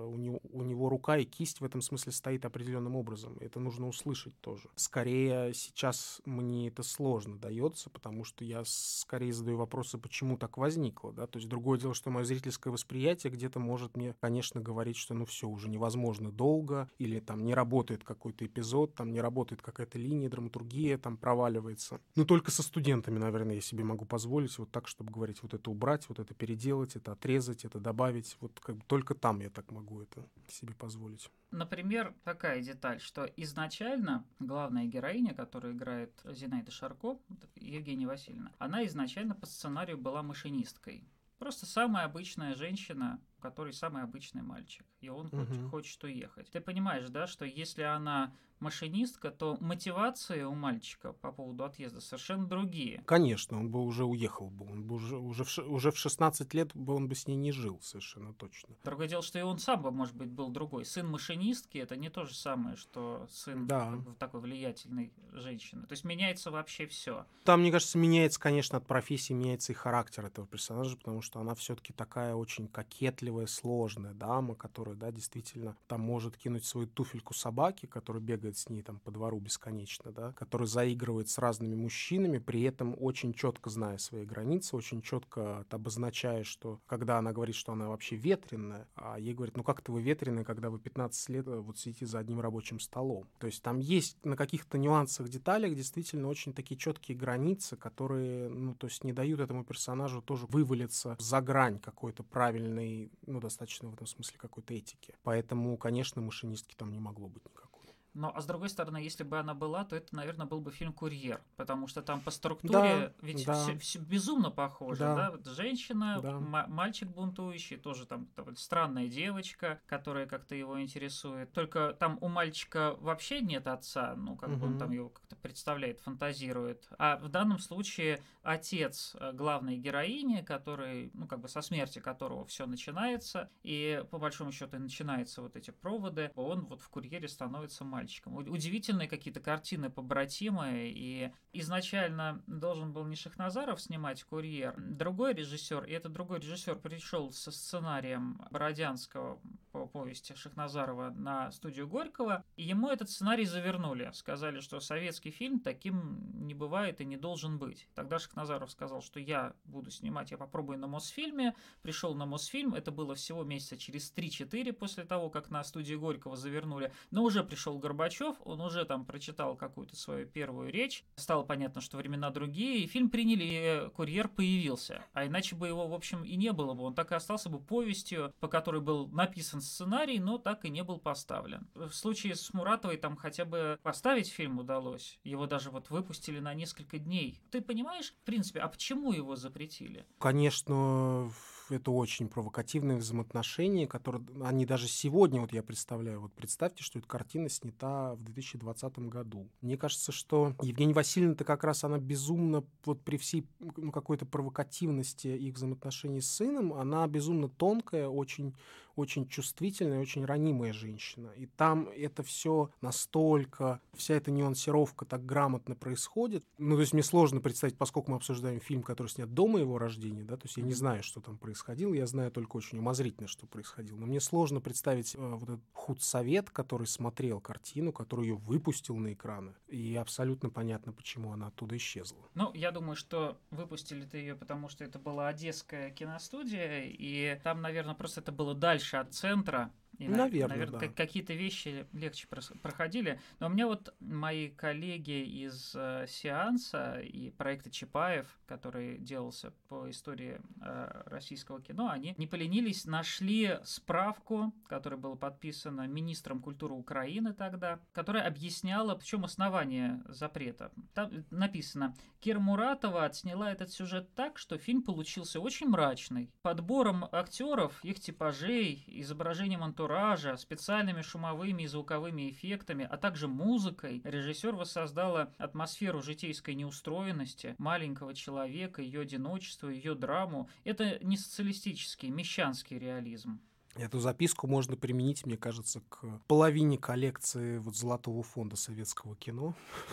Speaker 3: У него рука и кисть в этом смысле стоит определенным образом. Это нужно услышать тоже. Скорее сейчас мне это сложно дается, потому что я скорее задаю вопросы, почему так возникло. Да? То есть другое дело, что мое зрительское восприятие где-то может мне, конечно, говорить, что ну все, уже невозможно долго, или там не работает какой-то эпизод, там не работает какая-то линия, драматургия там проваливается. Но только со студентами, наверное, я себе могу позволить вот так, чтобы говорить, вот это убрать, вот это переделать, это отрезать, это добавить. Вот как бы только там я так могу это себе позволить.
Speaker 2: Например, такая деталь, что изначально главная героиня, которую играет Зинаида Шарко, Евгения Васильевна, она изначально по сценарию была машинисткой. Просто самая обычная женщина, у которой самый обычный мальчик, и он хочет уехать. Ты понимаешь, да, что если она машинистка, то мотивации у мальчика по поводу отъезда совершенно другие.
Speaker 3: Конечно, он бы уже уехал бы, он бы уже в 16 лет бы он бы с ней не жил, совершенно точно.
Speaker 2: Другое дело, что и он сам бы, может быть, был другой. Сын машинистки — это не то же самое, что сын такой влиятельной женщины. То есть меняется вообще все.
Speaker 3: Там, мне кажется, меняется, конечно, от профессии, меняется и характер этого персонажа, потому что она все-таки такая очень кокетливая, сложная дама, которая, да, действительно там может кинуть свою туфельку собаке, которая бегает с ней там по двору бесконечно, да, который заигрывает с разными мужчинами, при этом очень четко зная свои границы, очень четко обозначая, что когда она говорит, что она вообще ветреная, а ей говорят, ну как-то вы ветреная, когда вы 15 лет вот сидите за одним рабочим столом. То есть там есть на каких-то нюансах, деталях действительно очень такие четкие границы, которые, ну, то есть не дают этому персонажу тоже вывалиться за грань какой-то правильной, ну, достаточно в этом смысле какой-то этики. Поэтому, конечно, машинистки там не могло быть никакой.
Speaker 2: Но, а с другой стороны, если бы она была, то это, наверное, был бы фильм «Курьер», потому что там по структуре все безумно похоже, да? Вот женщина, мальчик бунтующий, тоже там странная девочка, которая как-то его интересует. Только там у мальчика вообще нет отца, ну, как бы он там его как-то представляет, фантазирует. А в данном случае отец главной героини, который, ну, как бы со смерти которого все начинается, и по большому счету и начинаются вот эти проводы, он вот в «Курьере» становится мальчиком. Удивительные какие-то картины побратимые, и изначально должен был не Шахназаров снимать «Курьер», другой режиссер, и этот другой режиссер пришел со сценарием Бородянского по повести Шахназарова на студию Горького, и ему этот сценарий завернули. Сказали, что советский фильм таким не бывает и не должен быть. Тогда Шахназаров сказал, что я буду снимать, я попробую на Мосфильме. Пришел на Мосфильм, это было всего месяца через 3-4 после того, как на студии Горького завернули. Но уже пришел Горбачев, он уже там прочитал какую-то свою первую речь. Стало понятно, что времена другие, и фильм приняли, и «Курьер» появился. А иначе бы его, в общем, и не было бы. Он так и остался бы повестью, по которой был написан сценарий, но так и не был поставлен. В случае с Муратовой там хотя бы поставить фильм удалось. Его даже вот выпустили на несколько дней. Ты понимаешь, в принципе, а почему его запретили?
Speaker 3: Конечно, это очень провокативные взаимоотношения, которые они даже сегодня, вот я представляю, вот представьте, что эта картина снята в 2020 году. Мне кажется, что Евгения Васильевна-то как раз она безумно, вот при всей какой-то провокативности их взаимоотношений с сыном, она безумно тонкая, очень чувствительная, очень ранимая женщина. И там это все настолько, вся эта нюансировка так грамотно происходит. Ну, то есть мне сложно представить, поскольку мы обсуждаем фильм, который снят до моего рождения, да, то есть я не знаю, что там происходило, я знаю только очень умозрительно, что происходило. Но мне сложно представить вот этот худсовет, который смотрел картину, который ее выпустил на экраны. И абсолютно понятно, почему она оттуда исчезла.
Speaker 2: Ну, я думаю, что выпустили-то ее, потому что это была одесская киностудия, и там, наверное, просто это было дальше от центра. И, наверное, да. Какие-то вещи легче проходили. Но у меня вот мои коллеги из «Сеанса» и проекта Чапаев, который делался по истории российского кино, они не поленились, нашли справку, которая была подписана министром культуры Украины тогда, которая объясняла, в чем основание запрета. Там написано: Кира Муратова отсняла этот сюжет так, что фильм получился очень мрачный. Подбором актеров, их типажей, изображением антуража, специальными шумовыми и звуковыми эффектами, а также музыкой, режиссер воссоздала атмосферу житейской неустроенности маленького человека, ее одиночество, ее драму. Это не социалистический, мещанский реализм.
Speaker 3: Эту записку можно применить, мне кажется, к половине коллекции вот Золотого фонда советского кино.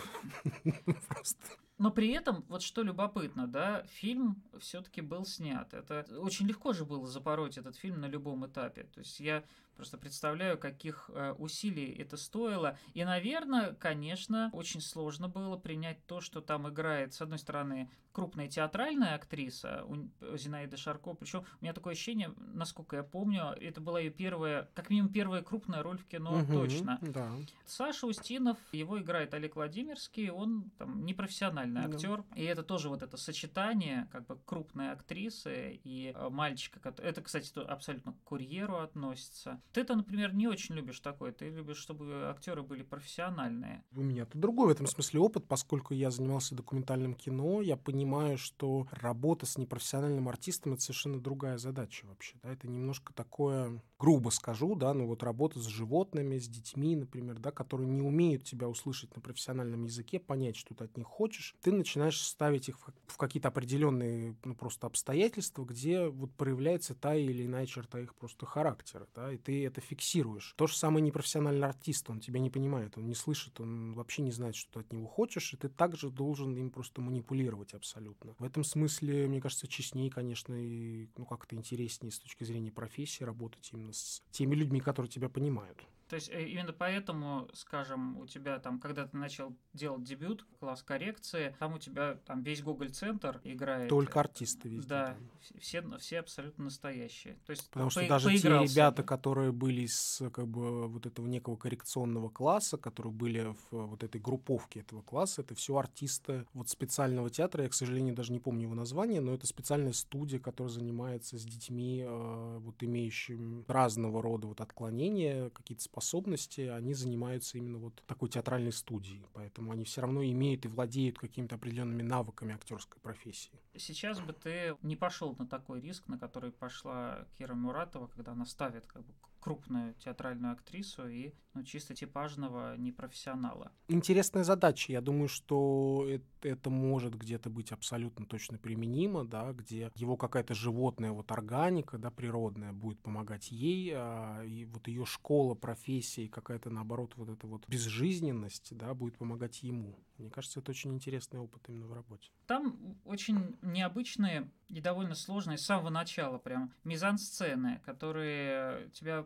Speaker 2: Но при этом, вот что любопытно, да, фильм все-таки был снят. Это очень легко же было запороть этот фильм на любом этапе. То есть я просто представляю, каких усилий это стоило. И, наверное, конечно, очень сложно было принять то, что там играет, с одной стороны, крупная театральная актриса Зинаида Шарко. Причем у меня такое ощущение, насколько я помню, это была ее первая, как минимум первая крупная роль в кино, точно.
Speaker 3: Да.
Speaker 2: Саша Устинов, его играет Олег Владимирский, он там непрофессиональный актер. И это тоже вот это сочетание как бы крупной актрисы и мальчика. Это, кстати, абсолютно к «Курьеру» относится. Ты-то, например, не очень любишь такое. Ты любишь, чтобы актеры были профессиональные.
Speaker 3: У меня-то другой в этом смысле опыт, поскольку я занимался документальным кино, я понимаю, что работа с непрофессиональным артистом — это совершенно другая задача вообще. Да? Это немножко такое, грубо скажу, да, но вот работа с животными, с детьми, например, да, которые не умеют тебя услышать на профессиональном языке, понять, что ты от них хочешь, ты начинаешь ставить их в какие-то определенные, ну, просто обстоятельства, где вот проявляется та или иная черта их просто характера, да, и ты это фиксируешь. То же самое непрофессиональный артист, он тебя не понимает, он не слышит, он вообще не знает, что ты от него хочешь, и ты также должен им просто манипулировать абсолютно. В этом смысле, мне кажется, честнее, конечно, и, ну, как-то интереснее с точки зрения профессии работать именно с теми людьми, которые тебя понимают.
Speaker 2: То есть именно поэтому, скажем, у тебя там, когда ты начал делать дебют, класс коррекции, там у тебя там весь Гоголь-центр играет.
Speaker 3: Только артисты везде.
Speaker 2: Да, все абсолютно настоящие. То есть
Speaker 3: потому что даже те ребята, которые были из как бы вот этого некого коррекционного класса, которые были в вот этой групповке этого класса, это все артисты вот специального театра. Я, к сожалению, даже не помню его название, но это специальная студия, которая занимается с детьми, вот имеющими разного рода вот отклонения, какие-то способности, они занимаются именно вот такой театральной студией, поэтому они все равно имеют и владеют какими-то определенными навыками актерской профессии.
Speaker 2: Сейчас бы ты не пошел на такой риск, на который пошла Кира Муратова, когда она ставит как бы крупную театральную актрису и чисто типажного непрофессионала.
Speaker 3: Интересная задача. Я думаю, что это может где-то быть абсолютно точно применимо, да, где его какая-то животная вот органика, да, природная будет помогать ей, и вот ее школа, профессии, какая-то, наоборот, вот эта вот безжизненность, да, будет помогать ему. Мне кажется, это очень интересный опыт именно в работе.
Speaker 2: Там очень необычные и довольно сложные с самого начала прям мизансцены, которые тебя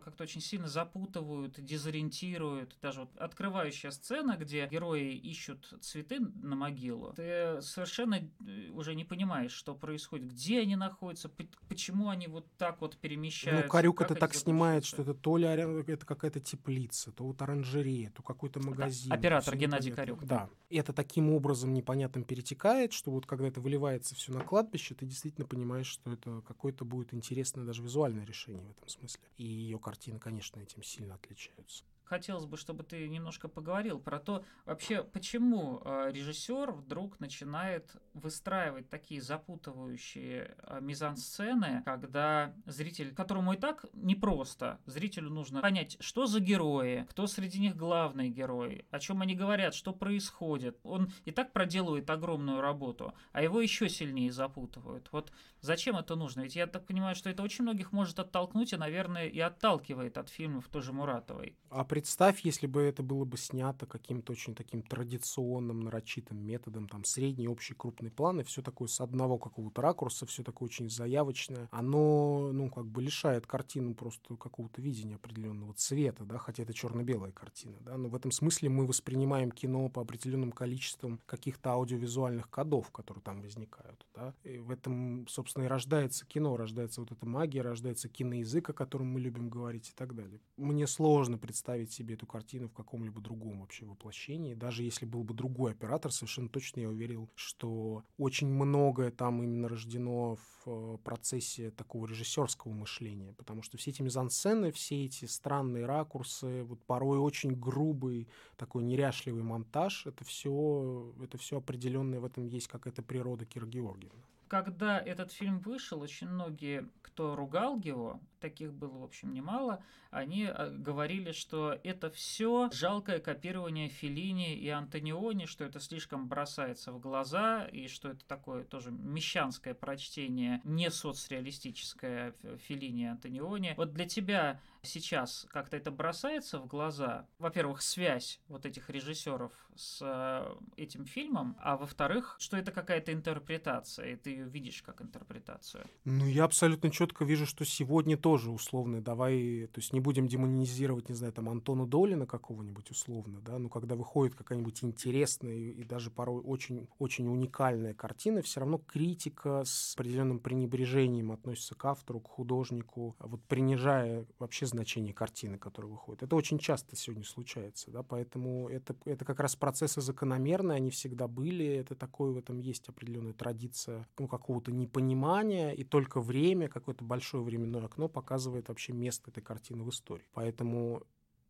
Speaker 2: как-то очень сильно запутывают, дезориентируют. Даже вот открывающая сцена, где герои ищут цветы на могилу, ты совершенно уже не понимаешь, что происходит, где они находятся, почему они вот так вот перемещаются.
Speaker 3: Ну, Корюк это так снимает, что это то ли это какая-то теплица, то вот оранжерея, то какой-то магазин.
Speaker 2: Оператор Геннадий Корюк.
Speaker 3: Да. И это таким образом непонятным перетекает, что вот когда это выливается все на кладбище, ты действительно понимаешь, что это какое-то будет интересное даже визуальное решение в этом смысле. И ее картины, конечно, этим сильно отличаются.
Speaker 2: Хотелось бы, чтобы ты немножко поговорил про то, вообще, почему режиссер вдруг начинает выстраивать такие запутывающие мизансцены, когда зритель, которому и так непросто, зрителю нужно понять, что за герои, кто среди них главный герой, о чем они говорят, что происходит. Он и так проделывает огромную работу, а его еще сильнее запутывают. Вот зачем это нужно? Ведь я так понимаю, что это очень многих может оттолкнуть и, наверное, и отталкивает от фильмов тоже Муратовой.
Speaker 3: А представь, если бы это было бы снято каким-то очень таким традиционным, нарочитым методом, там, средний, общий, крупный план, и все такое с одного какого-то ракурса, все такое очень заявочное. Оно, ну, как бы лишает картину просто какого-то видения определенного цвета, да, хотя это черно-белая картина, да, но в этом смысле мы воспринимаем кино по определенным количествам каких-то аудиовизуальных кодов, которые там возникают, да, и в этом, собственно, и рождается кино, рождается вот эта магия, рождается киноязык, о котором мы любим говорить и так далее. Мне сложно представить себе эту картину в каком-либо другом вообще воплощении. Даже если был бы другой оператор, совершенно точно я уверен, что очень многое там именно рождено в процессе такого режиссерского мышления, потому что все эти мизансцены, все эти странные ракурсы, вот порой очень грубый, такой неряшливый монтаж, это все определенное, в этом есть какая-то природа Киры Георгиевны.
Speaker 2: Когда этот фильм вышел, очень многие, кто ругал его, таких было, в общем, немало, они говорили, что это все жалкое копирование Феллини и Антониони, что это слишком бросается в глаза, и что это такое тоже мещанское прочтение, не соцреалистическое Феллини и Антониони. Вот для тебя сейчас как-то это бросается в глаза? Во-первых, связь вот этих режиссеров с этим фильмом, а во-вторых, что это какая-то интерпретация, и ты ее видишь как интерпретацию.
Speaker 3: Ну, я абсолютно четко вижу, что сегодня тоже условно, давай, то есть не будем демонизировать, не знаю, там, Антона Долина какого-нибудь условно, да, но когда выходит какая-нибудь интересная и даже порой очень, очень уникальная картина, все равно критика с определенным пренебрежением относится к автору, к художнику, вот принижая вообще значение картины, которая выходит. Это очень часто сегодня случается, да, поэтому это как раз процессы закономерные, они всегда были, это такое, в этом есть определенная традиция, ну, какого-то непонимания, и только время, какое-то большое временное окно показывает вообще место этой картины в истории. Поэтому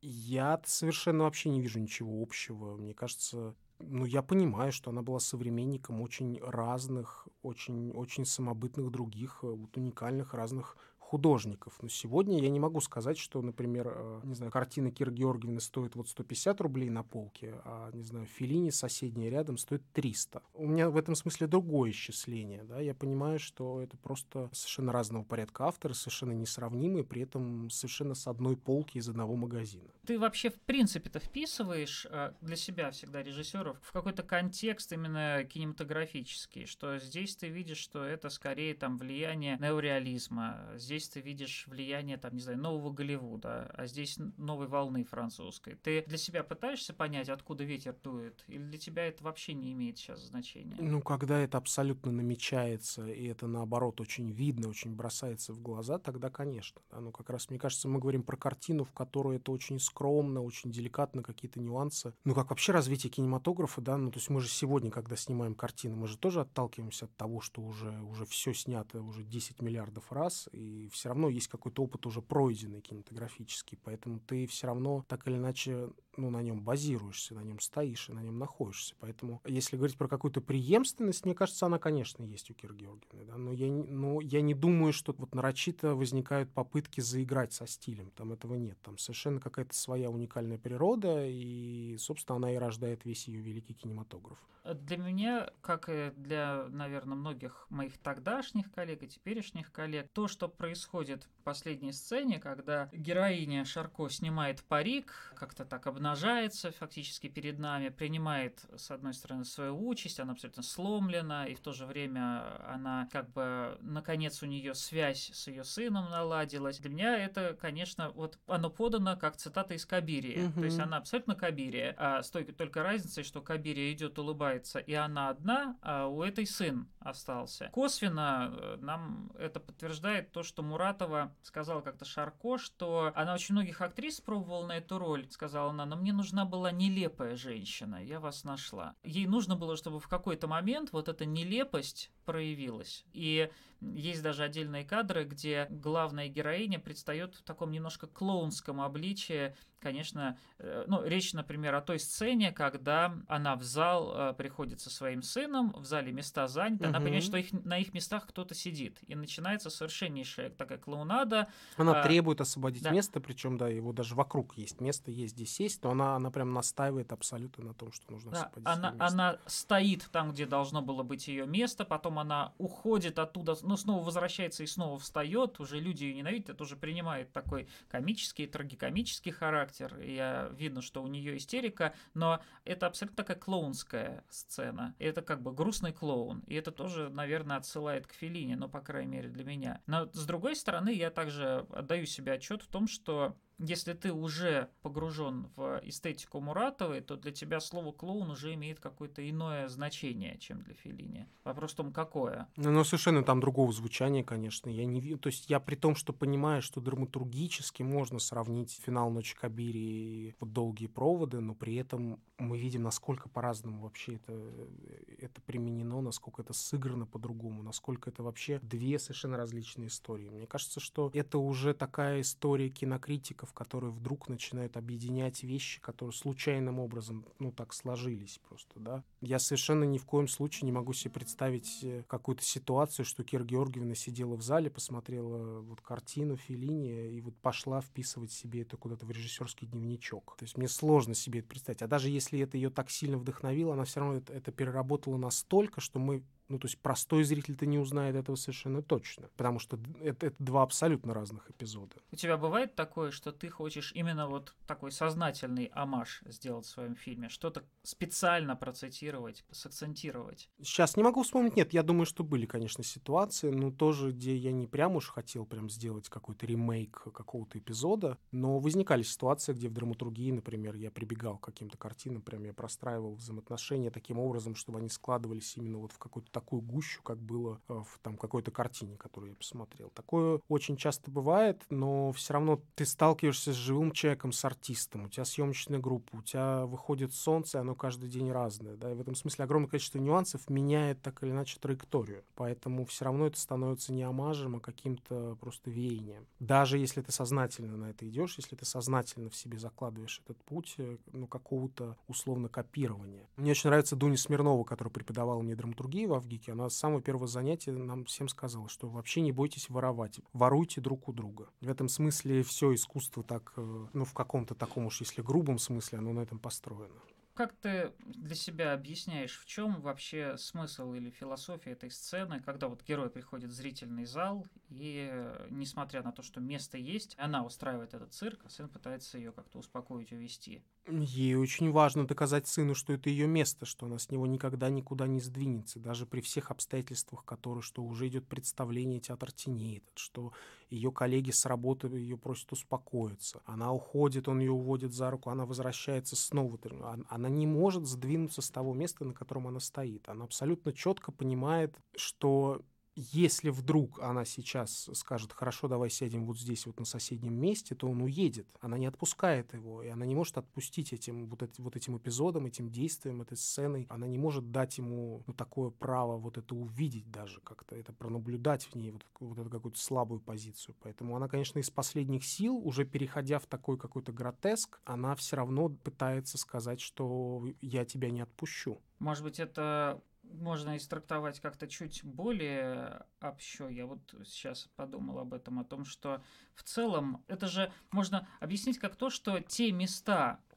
Speaker 3: я совершенно вообще не вижу ничего общего. Мне кажется, ну, я понимаю, что она была современником очень разных, очень, очень самобытных других, вот уникальных разных художников. Но сегодня я не могу сказать, что, например, не знаю, картина Киры Георгиевны стоит вот 150 рублей на полке, а, не знаю, Феллини соседняя рядом стоит 300. У меня в этом смысле другое исчисление, да, я понимаю, что это просто совершенно разного порядка авторы, совершенно несравнимые, при этом совершенно с одной полки из одного магазина.
Speaker 2: Ты вообще в принципе-то вписываешь для себя всегда режиссеров в какой-то контекст именно кинематографический, что здесь ты видишь, что это скорее там влияние неореализма, здесь ты видишь влияние, там, не знаю, нового Голливуда, а здесь новой волны французской. Ты для себя пытаешься понять, откуда ветер дует, или для тебя это вообще не имеет сейчас значения?
Speaker 3: Ну, когда это абсолютно намечается, и это, наоборот, очень видно, очень бросается в глаза, тогда, конечно. Да, ну, как раз, мне кажется, мы говорим про картину, в которой это очень скромно, очень деликатно, какие-то нюансы. Ну, как вообще развитие кинематографа, да, ну, то есть мы же сегодня, когда снимаем картины, мы же тоже отталкиваемся от того, что уже все снято уже 10 миллиардов раз, и все равно есть какой-то опыт уже пройденный кинематографический, поэтому ты все равно так или иначе, ну, на нем базируешься, на нем стоишь и на нем находишься. Поэтому, если говорить про какую-то преемственность, мне кажется, она, конечно, есть у Киры Георгиевны, да, но я не думаю, что вот нарочито возникают попытки заиграть со стилем, там этого нет, там совершенно какая-то своя уникальная природа, и, собственно, она и рождает весь ее великий кинематограф.
Speaker 2: Для меня, как и для, наверное, многих моих тогдашних коллег и теперешних коллег, то, что происходит происходит в последней сцене, когда героиня Шарко снимает парик, как-то так обнажается фактически перед нами, принимает, с одной стороны, свою участь, она абсолютно сломлена, и в то же время она как бы, наконец, у нее связь с ее сыном наладилась. Для меня это, конечно, вот оно подано как цитата из Кабирии. То есть она абсолютно Кабирия, с той только разницей, что Кабирия идет, улыбается, и она одна, а у этой сын остался. Косвенно нам это подтверждает то, что Муратова сказала как-то Шарко, что она очень многих актрис пробовала на эту роль, сказала она, но мне нужна была нелепая женщина, я вас нашла. Ей нужно было, чтобы в какой-то момент вот эта нелепость проявилась. И есть даже отдельные кадры, где главная героиня предстает в таком немножко клоунском обличии. Конечно, речь, например, о той сцене, когда она в зал приходит со своим сыном, в зале места заняты, она понимает, что на их местах кто-то сидит. И начинается совершеннейшая такая клоунада.
Speaker 3: Она требует освободить место, причем, да, его даже вокруг есть место, есть здесь есть, но она прям настаивает абсолютно на том, что нужно освободить место.
Speaker 2: Она стоит там, где должно было быть ее место, потом она уходит оттуда, снова возвращается и снова встает, уже люди ее ненавидят, это уже принимает такой комический, трагикомический характер, и видно, что у нее истерика, но это абсолютно такая клоунская сцена, это как бы грустный клоун, и это тоже, наверное, отсылает к Феллини, но, по крайней мере, для меня. Но, с другой стороны, я также отдаю себе отчет в том, что если ты уже погружен в эстетику Муратовой, то для тебя слово «клоун» уже имеет какое-то иное значение, чем для Феллини. Вопрос в том, какое.
Speaker 3: Ну, совершенно там другого звучания, конечно. Я не вижу. То есть я при том, что понимаю, что драматургически можно сравнить финал «Ночи Кабири» и вот «Долгие проводы», но при этом мы видим, насколько по-разному вообще это применено, насколько это сыграно по-другому, насколько это вообще две совершенно различные истории. Мне кажется, что это уже такая история кинокритиков, которые вдруг начинают объединять вещи, которые случайным образом, так сложились просто, да. Я совершенно ни в коем случае не могу себе представить какую-то ситуацию, что Кира Георгиевна сидела в зале, посмотрела вот картину Феллини и вот пошла вписывать себе это куда-то в режиссерский дневничок. То есть мне сложно себе это представить. А даже если это ее так сильно вдохновило, она все равно это переработала настолько, что мы... то есть простой зритель-то не узнает этого совершенно точно, потому что это два абсолютно разных эпизода.
Speaker 2: У тебя бывает такое, что ты хочешь именно вот такой сознательный омаж сделать в своем фильме, что-то специально процитировать, сакцентировать?
Speaker 3: Сейчас не могу вспомнить, нет, я думаю, что были, конечно, ситуации, но тоже, где я не прям уж хотел прям сделать какой-то ремейк какого-то эпизода, но возникали ситуации, где в драматургии, например, я прибегал к каким-то картинам, прям я простраивал взаимоотношения таким образом, чтобы они складывались именно вот в какую-то такую гущу, как было в какой-то картине, которую я посмотрел. Такое очень часто бывает, но все равно ты сталкиваешься с живым человеком, с артистом, у тебя съемочная группа, у тебя выходит солнце, и оно каждый день разное, да, и в этом смысле огромное количество нюансов меняет так или иначе траекторию, поэтому все равно это становится не омажем, а каким-то просто веянием. Даже если ты сознательно на это идешь, если ты сознательно в себе закладываешь этот путь, какого-то условно копирования. Мне очень нравится Дуня Смирнова, которая преподавала мне драматургию в Авгике. Она с самого первого занятия нам всем сказала, что вообще не бойтесь воровать, воруйте друг у друга. В этом смысле все искусство так, в каком-то таком уж, если грубом смысле, оно на этом построено.
Speaker 2: Как ты для себя объясняешь, в чем вообще смысл или философия этой сцены, когда вот герой приходит в зрительный зал, и несмотря на то, что место есть, она устраивает этот цирк, а сын пытается ее как-то успокоить, увести?
Speaker 3: Ей очень важно доказать сыну, что это ее место, что она с него никогда никуда не сдвинется, даже при всех обстоятельствах, что уже идет представление, театр тенеет, что ее коллеги с работы ее просят успокоиться. Она уходит, он ее уводит за руку, она возвращается снова. Она не может сдвинуться с того места, на котором она стоит. Она абсолютно четко понимает, что если вдруг она сейчас скажет: хорошо, давай сядем вот здесь вот на соседнем месте, то он уедет. Она не отпускает его, и она не может отпустить этим эпизодом, этим действием, этой сценой. Она не может дать ему такое право вот это увидеть даже, как-то это пронаблюдать в ней, вот эту какую-то слабую позицию. Поэтому она, конечно, из последних сил, уже переходя в такой какой-то гротеск, она все равно пытается сказать, что я тебя не отпущу.
Speaker 2: Может быть, это можно истрактовать как-то чуть более общо. Я вот сейчас подумал об этом, о том, что в целом это же можно объяснить как то, что те места,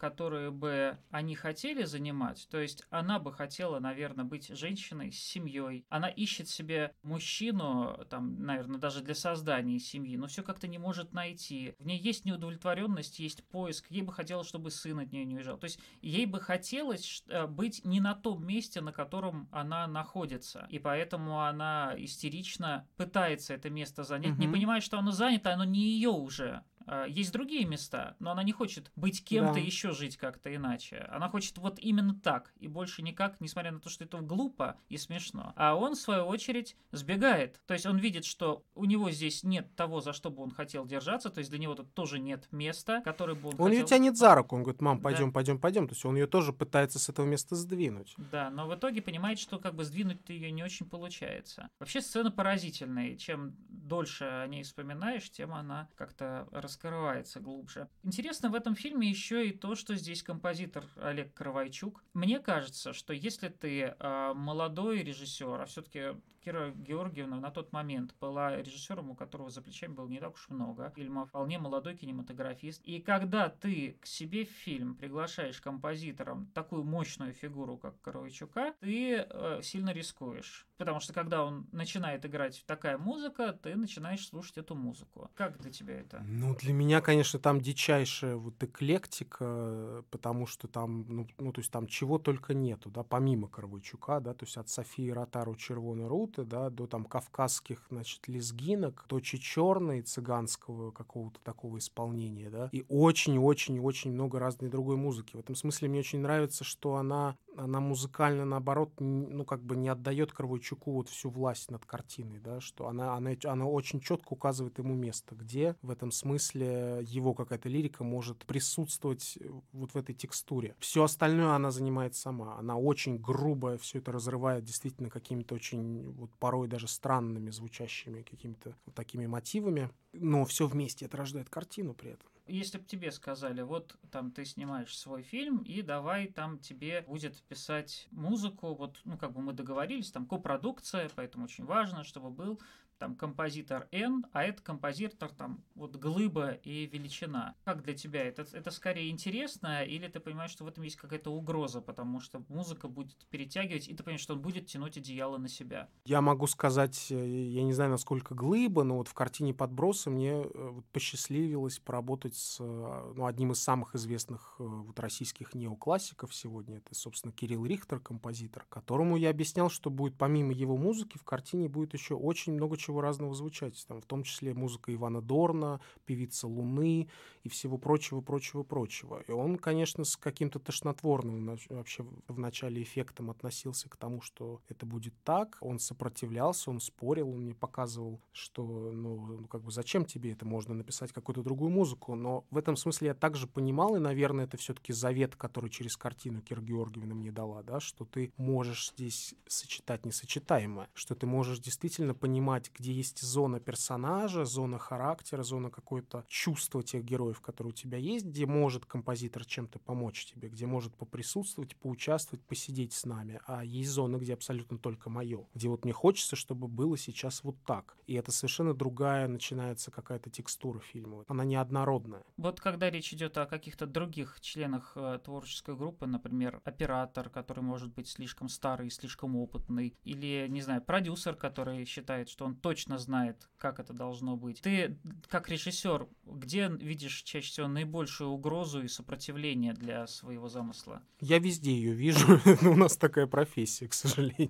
Speaker 2: которые бы они хотели занимать, то есть она бы хотела, наверное, быть женщиной с семьей, она ищет себе мужчину, там, наверное, даже для создания семьи, но все как-то не может найти. В ней есть неудовлетворенность, есть поиск, ей бы хотелось, чтобы сын от нее не уезжал. То есть ей бы хотелось быть не на том месте, на котором она находится, и поэтому она истерично пытается это место занять, не понимая, что оно занято, оно не ее уже. Есть другие места, но она не хочет быть кем-то, еще жить как-то иначе. Она хочет вот именно так, и больше никак, несмотря на то, что это глупо и смешно. А он, в свою очередь, сбегает. То есть он видит, что у него здесь нет того, за что бы он хотел держаться, то есть для него тут тоже нет места, которое бы он хотел...
Speaker 3: Он ее тянет за руку, он говорит: мам, пойдем, пойдем, пойдем. То есть он ее тоже пытается с этого места сдвинуть.
Speaker 2: Да, но в итоге понимает, что как бы сдвинуть ее не очень получается. Вообще сцена поразительная, и чем дольше о ней вспоминаешь, тем она как-то раскрывается глубже. Интересно в этом фильме еще и то, что здесь композитор Олег Кровайчук. Мне кажется, что если ты молодой режиссер, а все-таки Кира Георгиевна на тот момент была режиссером, у которого за плечами было не так уж много фильмов, вполне молодой кинематографист. И когда ты к себе в фильм приглашаешь композитором такую мощную фигуру, как Кровайчука, ты сильно рискуешь. Потому что когда он начинает играть такая музыка, ты начинаешь слушать эту музыку. Как для тебя это?
Speaker 3: Ну, для меня, конечно, там дичайшая вот эклектика, потому что там, то есть там чего только нету, да, помимо Кровайчука, да, то есть от Софии Ротару «Червоной руты», да, до там кавказских, значит, лезгинок, до черной цыганского какого-то такого исполнения, да, и очень-очень-очень много разной другой музыки. В этом смысле мне очень нравится, что она музыкально, наоборот, ну, как бы не отдает Кровайчуку вот всю власть над картиной, да, что она очень четко указывает ему место, где в этом смысле его какая-то лирика может присутствовать вот в этой текстуре. Все остальное она занимает сама. Она очень грубо все это разрывает действительно какими-то очень, вот порой даже странными звучащими какими-то вот такими мотивами, но все вместе это рождает картину при этом.
Speaker 2: Если бы тебе сказали, вот там ты снимаешь свой фильм, и давай там тебе будет писать музыку, вот, ну, как бы мы договорились, там копродукция, поэтому очень важно, чтобы был там композитор N, а это композитор там вот глыба и величина. Как для тебя это скорее интересно, или ты понимаешь, что в этом есть какая-то угроза, потому что музыка будет перетягивать, и ты понимаешь, что он будет тянуть одеяло на себя?
Speaker 3: Я могу сказать, я не знаю, насколько глыба, но вот в картине «Подбросы» мне вот посчастливилось поработать с одним из самых известных вот российских неоклассиков сегодня. Это, собственно, Кирилл Рихтер, композитор, которому я объяснял, что будет помимо его музыки в картине будет еще очень много чего разного звучать, там, в том числе музыка Ивана Дорна, певица Луны и всего прочего. И он, конечно, с каким-то тошнотворным вообще в начале эффектом относился к тому, что это будет так. Он сопротивлялся, он спорил, он мне показывал, что, ну как бы зачем тебе это, можно написать какую-то другую музыку. Но в этом смысле я также понимал, и, наверное, это все-таки завет, который через картину Кира Георгиевна мне дала, да, что ты можешь здесь сочетать несочетаемое, что ты можешь действительно понимать, где есть зона персонажа, зона характера, зона какое-то чувства тех героев, которые у тебя есть, где может композитор чем-то помочь тебе, где может поприсутствовать, поучаствовать, посидеть с нами. А есть зона, где абсолютно только мое, где вот мне хочется, чтобы было сейчас вот так. И это совершенно другая начинается какая-то текстура фильма. Она неоднородная.
Speaker 2: Вот когда речь идет о каких-то других членах творческой группы, например, оператор, который может быть слишком старый, слишком опытный, или, не знаю, продюсер, который считает, что он точно знает, как это должно быть. Ты, как режиссер, где видишь чаще всего наибольшую угрозу и сопротивление для своего замысла?
Speaker 3: Я везде ее вижу. У нас такая профессия, к сожалению.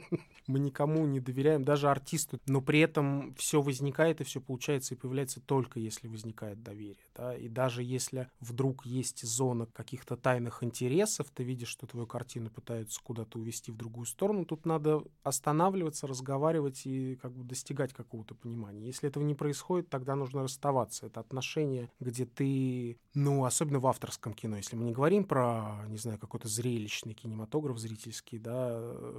Speaker 3: Мы никому не доверяем, даже артисту. Но при этом все возникает и все получается и появляется только если возникает доверие. Да? И даже если вдруг есть зона каких-то тайных интересов, ты видишь, что твою картину пытаются куда-то увести в другую сторону, тут надо останавливаться, разговаривать и как бы достигать какого-то понимания. Если этого не происходит, тогда нужно расставаться. Это отношение, где ты, особенно в авторском кино, если мы не говорим про, не знаю, какой-то зрелищный кинематограф зрительский, да, вот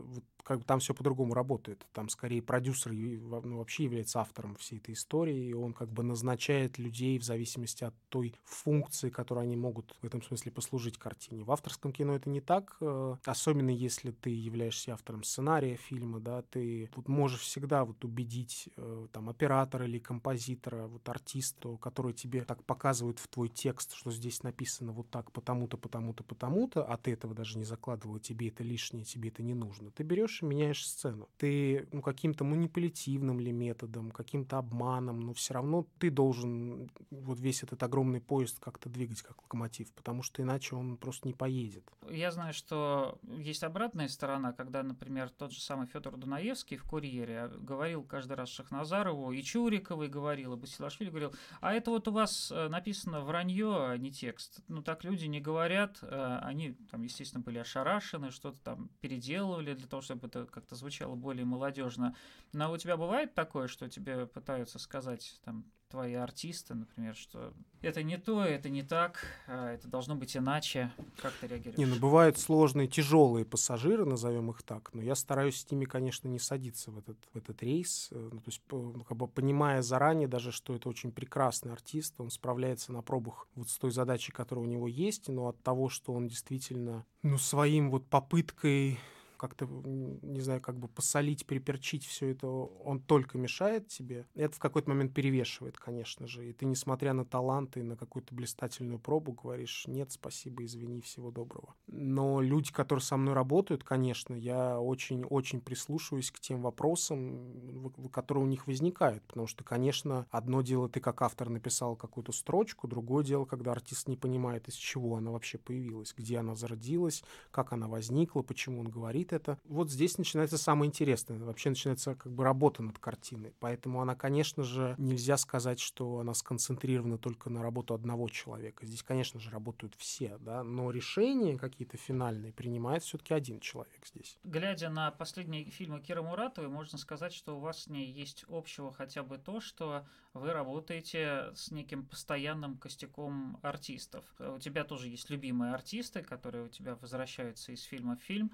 Speaker 3: как бы там все по-другому работает. Там скорее продюсер вообще является автором всей этой истории, и он как бы назначает людей в зависимости от той функции, которой они могут в этом смысле послужить картине. В авторском кино это не так, особенно если ты являешься автором сценария фильма, да, ты вот можешь всегда вот убедить там оператора или композитора, вот артиста, который тебе так показывает в твой текст, что здесь написано вот так потому-то, потому-то, потому-то, а ты этого даже не закладывал, тебе это лишнее, тебе это не нужно. Ты берешь и меняешь сцену. Ты каким-то манипулятивным ли методом, каким-то обманом, но все равно ты должен вот весь этот огромный поезд как-то двигать как локомотив, потому что иначе он просто не поедет.
Speaker 2: Я знаю, что есть обратная сторона, когда, например, тот же самый Федор Дунаевский в «Курьере» говорил каждый раз Шахназарову, и Чуриковой говорил, и Басилашвили говорил, а это вот у вас написано вранье, а не текст. Ну, так люди не говорят, они там, естественно, были ошарашены, что-то там переделывали для того, чтобы это как-то звучало более молодежно. Но у тебя бывает такое, что тебе пытаются сказать там твои артисты, например, что это не то, это не так, это должно быть иначе. Как ты реагируешь?
Speaker 3: Не, ну бывают сложные, тяжелые пассажиры, назовем их так, но я стараюсь с ними, конечно, не садиться в этот рейс. Ну, то есть, как бы понимая заранее даже, что это очень прекрасный артист, он справляется на пробах вот с той задачей, которая у него есть, но от того, что он действительно, своим вот попыткой как-то, не знаю, как бы посолить, переперчить все это, он только мешает тебе. Это в какой-то момент перевешивает, конечно же. И ты, несмотря на таланты и на какую-то блистательную пробу, говоришь: нет, спасибо, извини, всего доброго. Но люди, которые со мной работают, конечно, я очень-очень прислушиваюсь к тем вопросам, которые у них возникают. Потому что, конечно, одно дело, ты как автор написал какую-то строчку, другое дело, когда артист не понимает, из чего она вообще появилась, где она зародилась, как она возникла, почему он говорит это. Вот здесь начинается самое интересное. Вообще начинается как бы работа над картиной. Поэтому она, конечно же, нельзя сказать, что она сконцентрирована только на работу одного человека. Здесь, конечно же, работают все, да, но решения какие-то финальные принимает все-таки один человек здесь.
Speaker 2: Глядя на последние фильмы Киры Муратовой, можно сказать, что у вас с ней есть общего хотя бы то, что вы работаете с неким постоянным костяком артистов. У тебя тоже есть любимые артисты, которые у тебя возвращаются из фильма в фильм,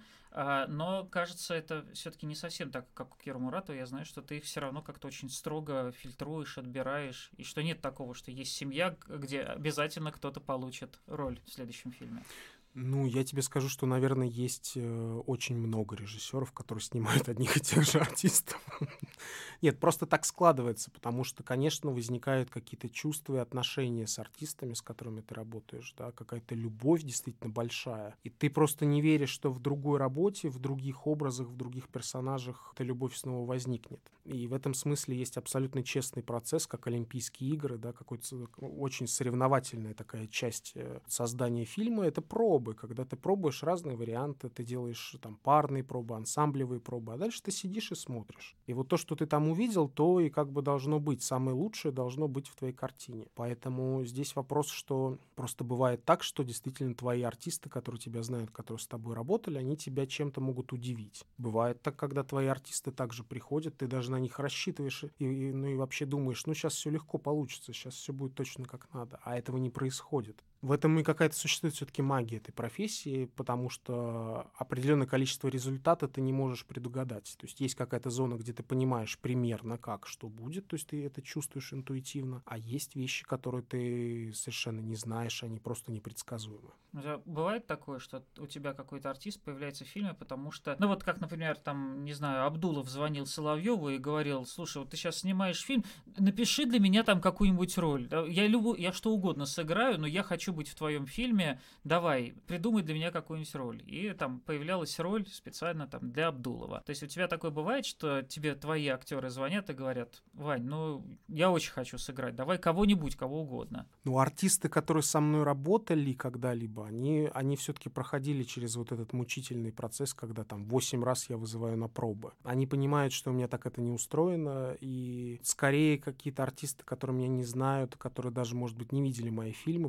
Speaker 2: но, кажется, это все-таки не совсем так, как у Киры Муратовой. Я знаю, что ты их все равно как-то очень строго фильтруешь, отбираешь, и что нет такого, что есть семья, где обязательно кто-то получит роль в следующем фильме.
Speaker 3: Я тебе скажу, что, наверное, есть очень много режиссеров, которые снимают одних и тех же артистов. Нет, просто так складывается, потому что, конечно, возникают какие-то чувства и отношения с артистами, с которыми ты работаешь, да, какая-то любовь действительно большая. И ты просто не веришь, что в другой работе, в других образах, в других персонажах эта любовь снова возникнет. И в этом смысле есть абсолютно честный процесс, как Олимпийские игры, да, какой-то очень соревновательная такая часть создания фильма — это пробы, когда ты пробуешь разные варианты, ты делаешь там парные пробы, ансамблевые пробы, а дальше ты сидишь и смотришь. И вот то, что ты там увидел, то и как бы должно быть. Самое лучшее должно быть в твоей картине. Поэтому здесь вопрос, что просто бывает так, что действительно твои артисты, которые тебя знают, которые с тобой работали, они тебя чем-то могут удивить. Бывает так, когда твои артисты также приходят, ты даже на них рассчитываешь и вообще думаешь, сейчас все легко получится, сейчас все будет точно как надо, а этого не происходит. В этом и какая-то существует все-таки магия этой профессии, потому что определенное количество результата ты не можешь предугадать. То есть есть какая-то зона, где ты понимаешь примерно как, что будет, то есть ты это чувствуешь интуитивно, а есть вещи, которые ты совершенно не знаешь, они просто непредсказуемы.
Speaker 2: Бывает такое, что у тебя какой-то артист появляется в фильме, потому что, вот как, например, там, не знаю, Абдулов звонил Соловьеву и говорил: слушай, вот ты сейчас снимаешь фильм, напиши для меня там какую-нибудь роль. Я что угодно сыграю, но я хочу быть в твоем фильме, давай, придумай для меня какую-нибудь роль. И там появлялась роль специально там для Абдулова. То есть у тебя такое бывает, что тебе твои актеры звонят и говорят: Вань, я очень хочу сыграть, давай кого-нибудь, кого угодно.
Speaker 3: Артисты, которые со мной работали когда-либо, они все-таки проходили через вот этот мучительный процесс, когда там 8 раз я вызываю на пробы. Они понимают, что у меня так это не устроено, и скорее какие-то артисты, которые меня не знают, которые даже, может быть, не видели мои фильмы, подходят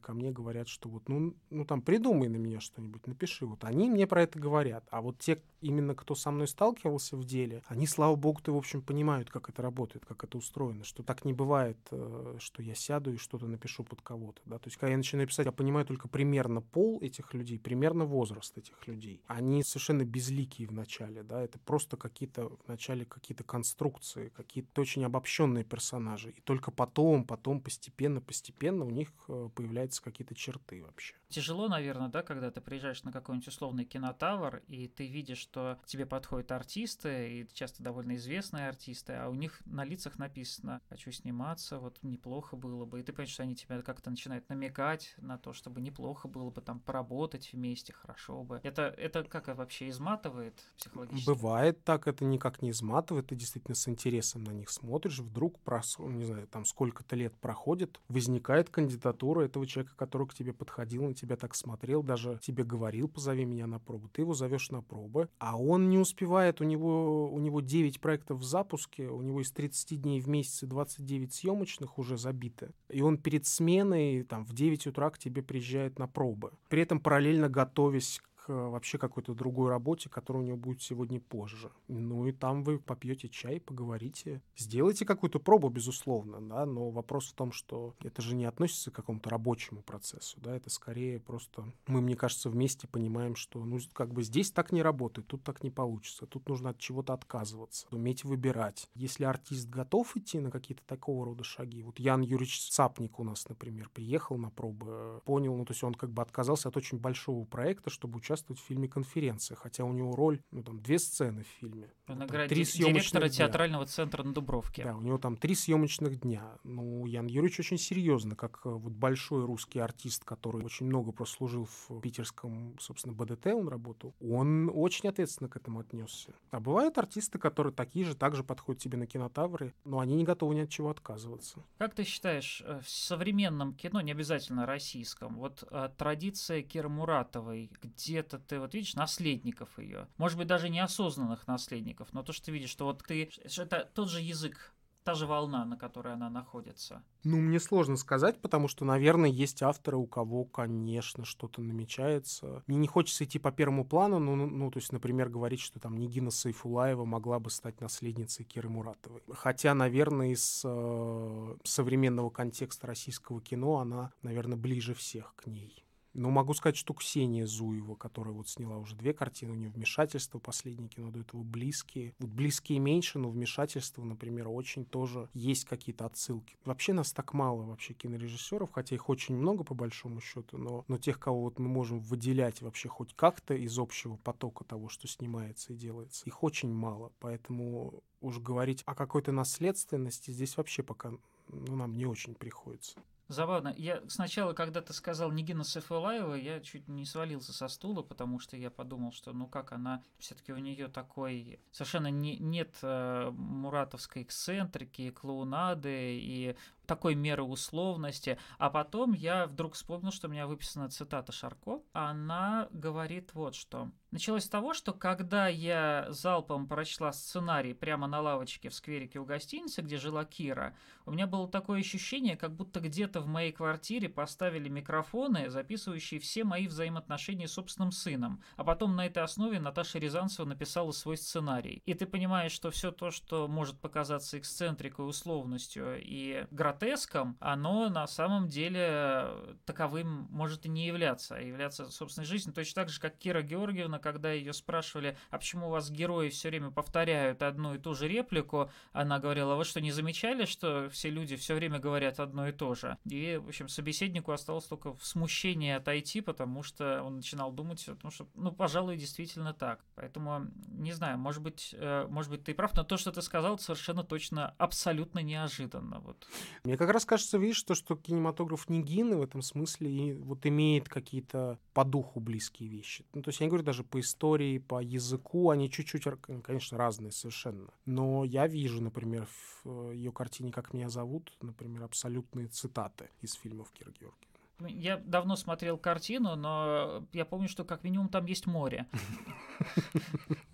Speaker 3: ко мне, говорят, что вот, ну там, придумай на меня что-нибудь, напиши. Вот они мне про это говорят. А вот те, именно кто со мной сталкивался в деле, они, слава богу-то, в общем, понимают, как это работает, как это устроено, что так не бывает, что я сяду и что-то напишу под кого-то, да. То есть, когда я начинаю писать, я понимаю только примерно пол этих людей, примерно возраст этих людей. Они совершенно безликие в начале, да, это просто какие-то, в начале какие-то конструкции, какие-то очень обобщенные персонажи. И только потом постепенно у них появляются какие-то черты вообще.
Speaker 2: Тяжело, наверное, да, когда ты приезжаешь на какой-нибудь условный кинотавр, и ты видишь, что к тебе подходят артисты, и часто довольно известные артисты, а у них на лицах написано «хочу сниматься, вот неплохо было бы». И ты понимаешь, что они тебя как-то начинают намекать на то, чтобы неплохо было бы там поработать вместе, хорошо бы. Это как вообще изматывает психологически?
Speaker 3: Бывает так, это никак не изматывает, ты действительно с интересом на них смотришь, вдруг, не знаю, там сколько-то лет проходит, возникает кандидатура этого человека, который к тебе подходил, на тебя так смотрел, даже тебе говорил, позови меня на пробу, ты его зовешь на пробы, а он не успевает, у него 9 проектов в запуске, у него из 30 дней в месяц 29 съемочных уже забито, и он перед сменой там в 9 утра к тебе приезжает на пробы, при этом параллельно готовясь к вообще какой-то другой работе, которая у него будет сегодня позже. Ну и там вы попьете чай, поговорите, сделайте какую-то пробу, безусловно, да, но вопрос в том, что это же не относится к какому-то рабочему процессу, да, это скорее просто мы, мне кажется, вместе понимаем, что ну как бы здесь так не работает, тут так не получится, тут нужно от чего-то отказываться, уметь выбирать. Если артист готов идти на какие-то такого рода шаги, вот Ян Юрьевич Цапник у нас, например, приехал на пробы, понял, ну то есть он как бы отказался от очень большого проекта, чтобы участвовать в фильме «Конференция», хотя у него роль, ну там 2 сцены в фильме.
Speaker 2: Он
Speaker 3: играет
Speaker 2: директора театрального центра на Дубровке.
Speaker 3: Да, у него там 3 съемочных дня. Ну, Ян Юрьевич очень серьезно, как вот большой русский артист, который очень много прослужил в питерском, собственно, БДТ он работал, он очень ответственно к этому отнесся. А бывают артисты, которые также подходят тебе на кинотавры, но они не готовы ни от чего отказываться.
Speaker 2: Как ты считаешь, в современном кино, не обязательно российском, вот традиция Киры Муратовой, где-то ты вот видишь наследников ее, может быть, даже неосознанных наследников, но то, что ты видишь, что вот это тот же язык, та же волна, на которой она находится.
Speaker 3: Ну, мне сложно сказать, потому что, наверное, есть авторы, у кого, конечно, что-то намечается. Мне не хочется идти по первому плану, ну, то есть, например, говорить, что там Нигина Сайфулаева могла бы стать наследницей Киры Муратовой. Хотя, наверное, из современного контекста российского кино она, наверное, ближе всех к ней. Ну, могу сказать, что Ксения Зуева, которая вот сняла уже 2 картины, у нее «Вмешательство», последнее кино, до этого «Близкие». Вот «Близкие» меньше, но «Вмешательство», например, очень тоже есть какие-то отсылки. Вообще нас так мало, вообще, кинорежиссеров, хотя их очень много, по большому счету, но тех, кого вот мы можем выделять вообще хоть как-то из общего потока того, что снимается и делается, их очень мало. Поэтому уж говорить о какой-то наследственности здесь вообще пока нам не очень приходится.
Speaker 2: Забавно. Я сначала, когда ты сказал Нигина Сайфулаева, я чуть не свалился со стула, потому что я подумал, что ну как она, все-таки у нее такой совершенно нет муратовской эксцентрики, клоунады и такой меры условности. А потом я вдруг вспомнил, что у меня выписана цитата Шарко. Она говорит вот что. Началось с того, что когда я залпом прочла сценарий прямо на лавочке в скверике у гостиницы, где жила Кира, у меня было такое ощущение, как будто где-то в моей квартире поставили микрофоны, записывающие все мои взаимоотношения с собственным сыном. А потом на этой основе Наташа Рязанцева написала свой сценарий. И ты понимаешь, что все то, что может показаться эксцентрикой, условностью и гротеском, оно на самом деле таковым может и не являться, а являться собственной жизнью. Точно так же, как Кира Георгиевна, когда ее спрашивали, а почему у вас герои все время повторяют одну и ту же реплику, она говорила, вы что, не замечали, что все люди все время говорят одно и то же? И, в общем, собеседнику осталось только в смущении отойти, потому что он начинал думать о том, что, ну, пожалуй, действительно так. Поэтому, не знаю, может быть, ты прав, но то, что ты сказал, совершенно точно абсолютно неожиданно. Вот.
Speaker 3: Мне как раз кажется, видишь, что кинематограф Нигины в этом смысле вот имеет какие-то по духу близкие вещи. Ну, то есть я не говорю даже по истории, по языку, они чуть-чуть, конечно, разные совершенно. Но я вижу, например, в ее картине «Как меня зовут», например, абсолютные цитаты из фильмов Киры Георгиевны.
Speaker 2: Я давно смотрел картину, но я помню, что как минимум там есть море.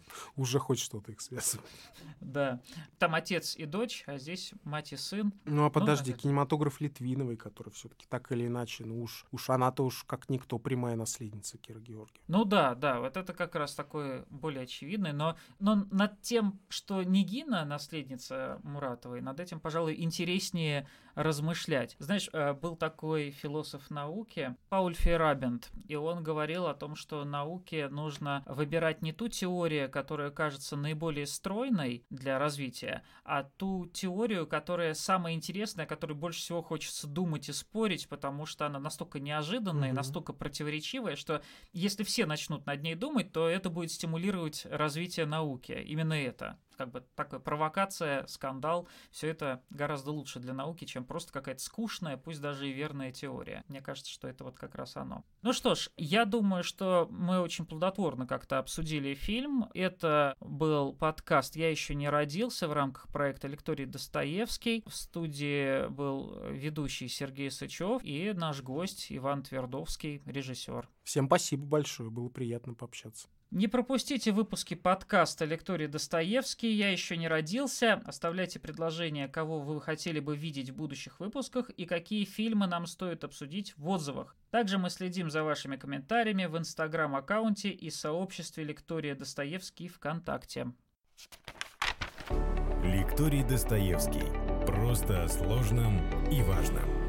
Speaker 3: Уже хоть что-то их связывает.
Speaker 2: Да. Там отец и дочь, а здесь мать и сын.
Speaker 3: Ну, а подожди,
Speaker 2: наверное.
Speaker 3: кинематограф Литвиновой, который все-таки так или иначе, ну уж она-то уж как никто прямая наследница Киры Георгиевны.
Speaker 2: Ну да, вот это как раз такое более очевидное, но над тем, что Нигина наследница Муратовой, над этим, пожалуй, интереснее размышлять. Знаешь, был такой философ науки Пауль Фейерабенд, и он говорил о том, что науке нужно выбирать не ту теорию, которая кажется наиболее стройной для развития, а ту теорию, которая самая интересная, о которой больше всего хочется думать и спорить, потому что она настолько неожиданная, настолько противоречивая, что если все начнут над ней думать, то это будет стимулировать развитие науки. Именно это. Как бы такая провокация, скандал, все это гораздо лучше для науки, чем просто какая-то скучная, пусть даже и верная теория. Мне кажется, что это вот как раз оно. Ну что ж, я думаю, что мы очень плодотворно как-то обсудили фильм. Это был подкаст «Я еще не родился» в рамках проекта «Лекторий Достоевский». В студии был ведущий Сергей Сычев и наш гость Иван Твердовский, режиссер.
Speaker 3: Всем спасибо большое, было приятно пообщаться.
Speaker 2: Не пропустите выпуски подкаста «Лекторий Достоевский». Я еще не родился. Оставляйте предложения, кого вы хотели бы видеть в будущих выпусках и какие фильмы нам стоит обсудить в отзывах. Также мы следим за вашими комментариями в Инстаграм-аккаунте и сообществе «Лектория Достоевский» ВКонтакте.
Speaker 1: Лекторий Достоевский. Просто о сложном и важном.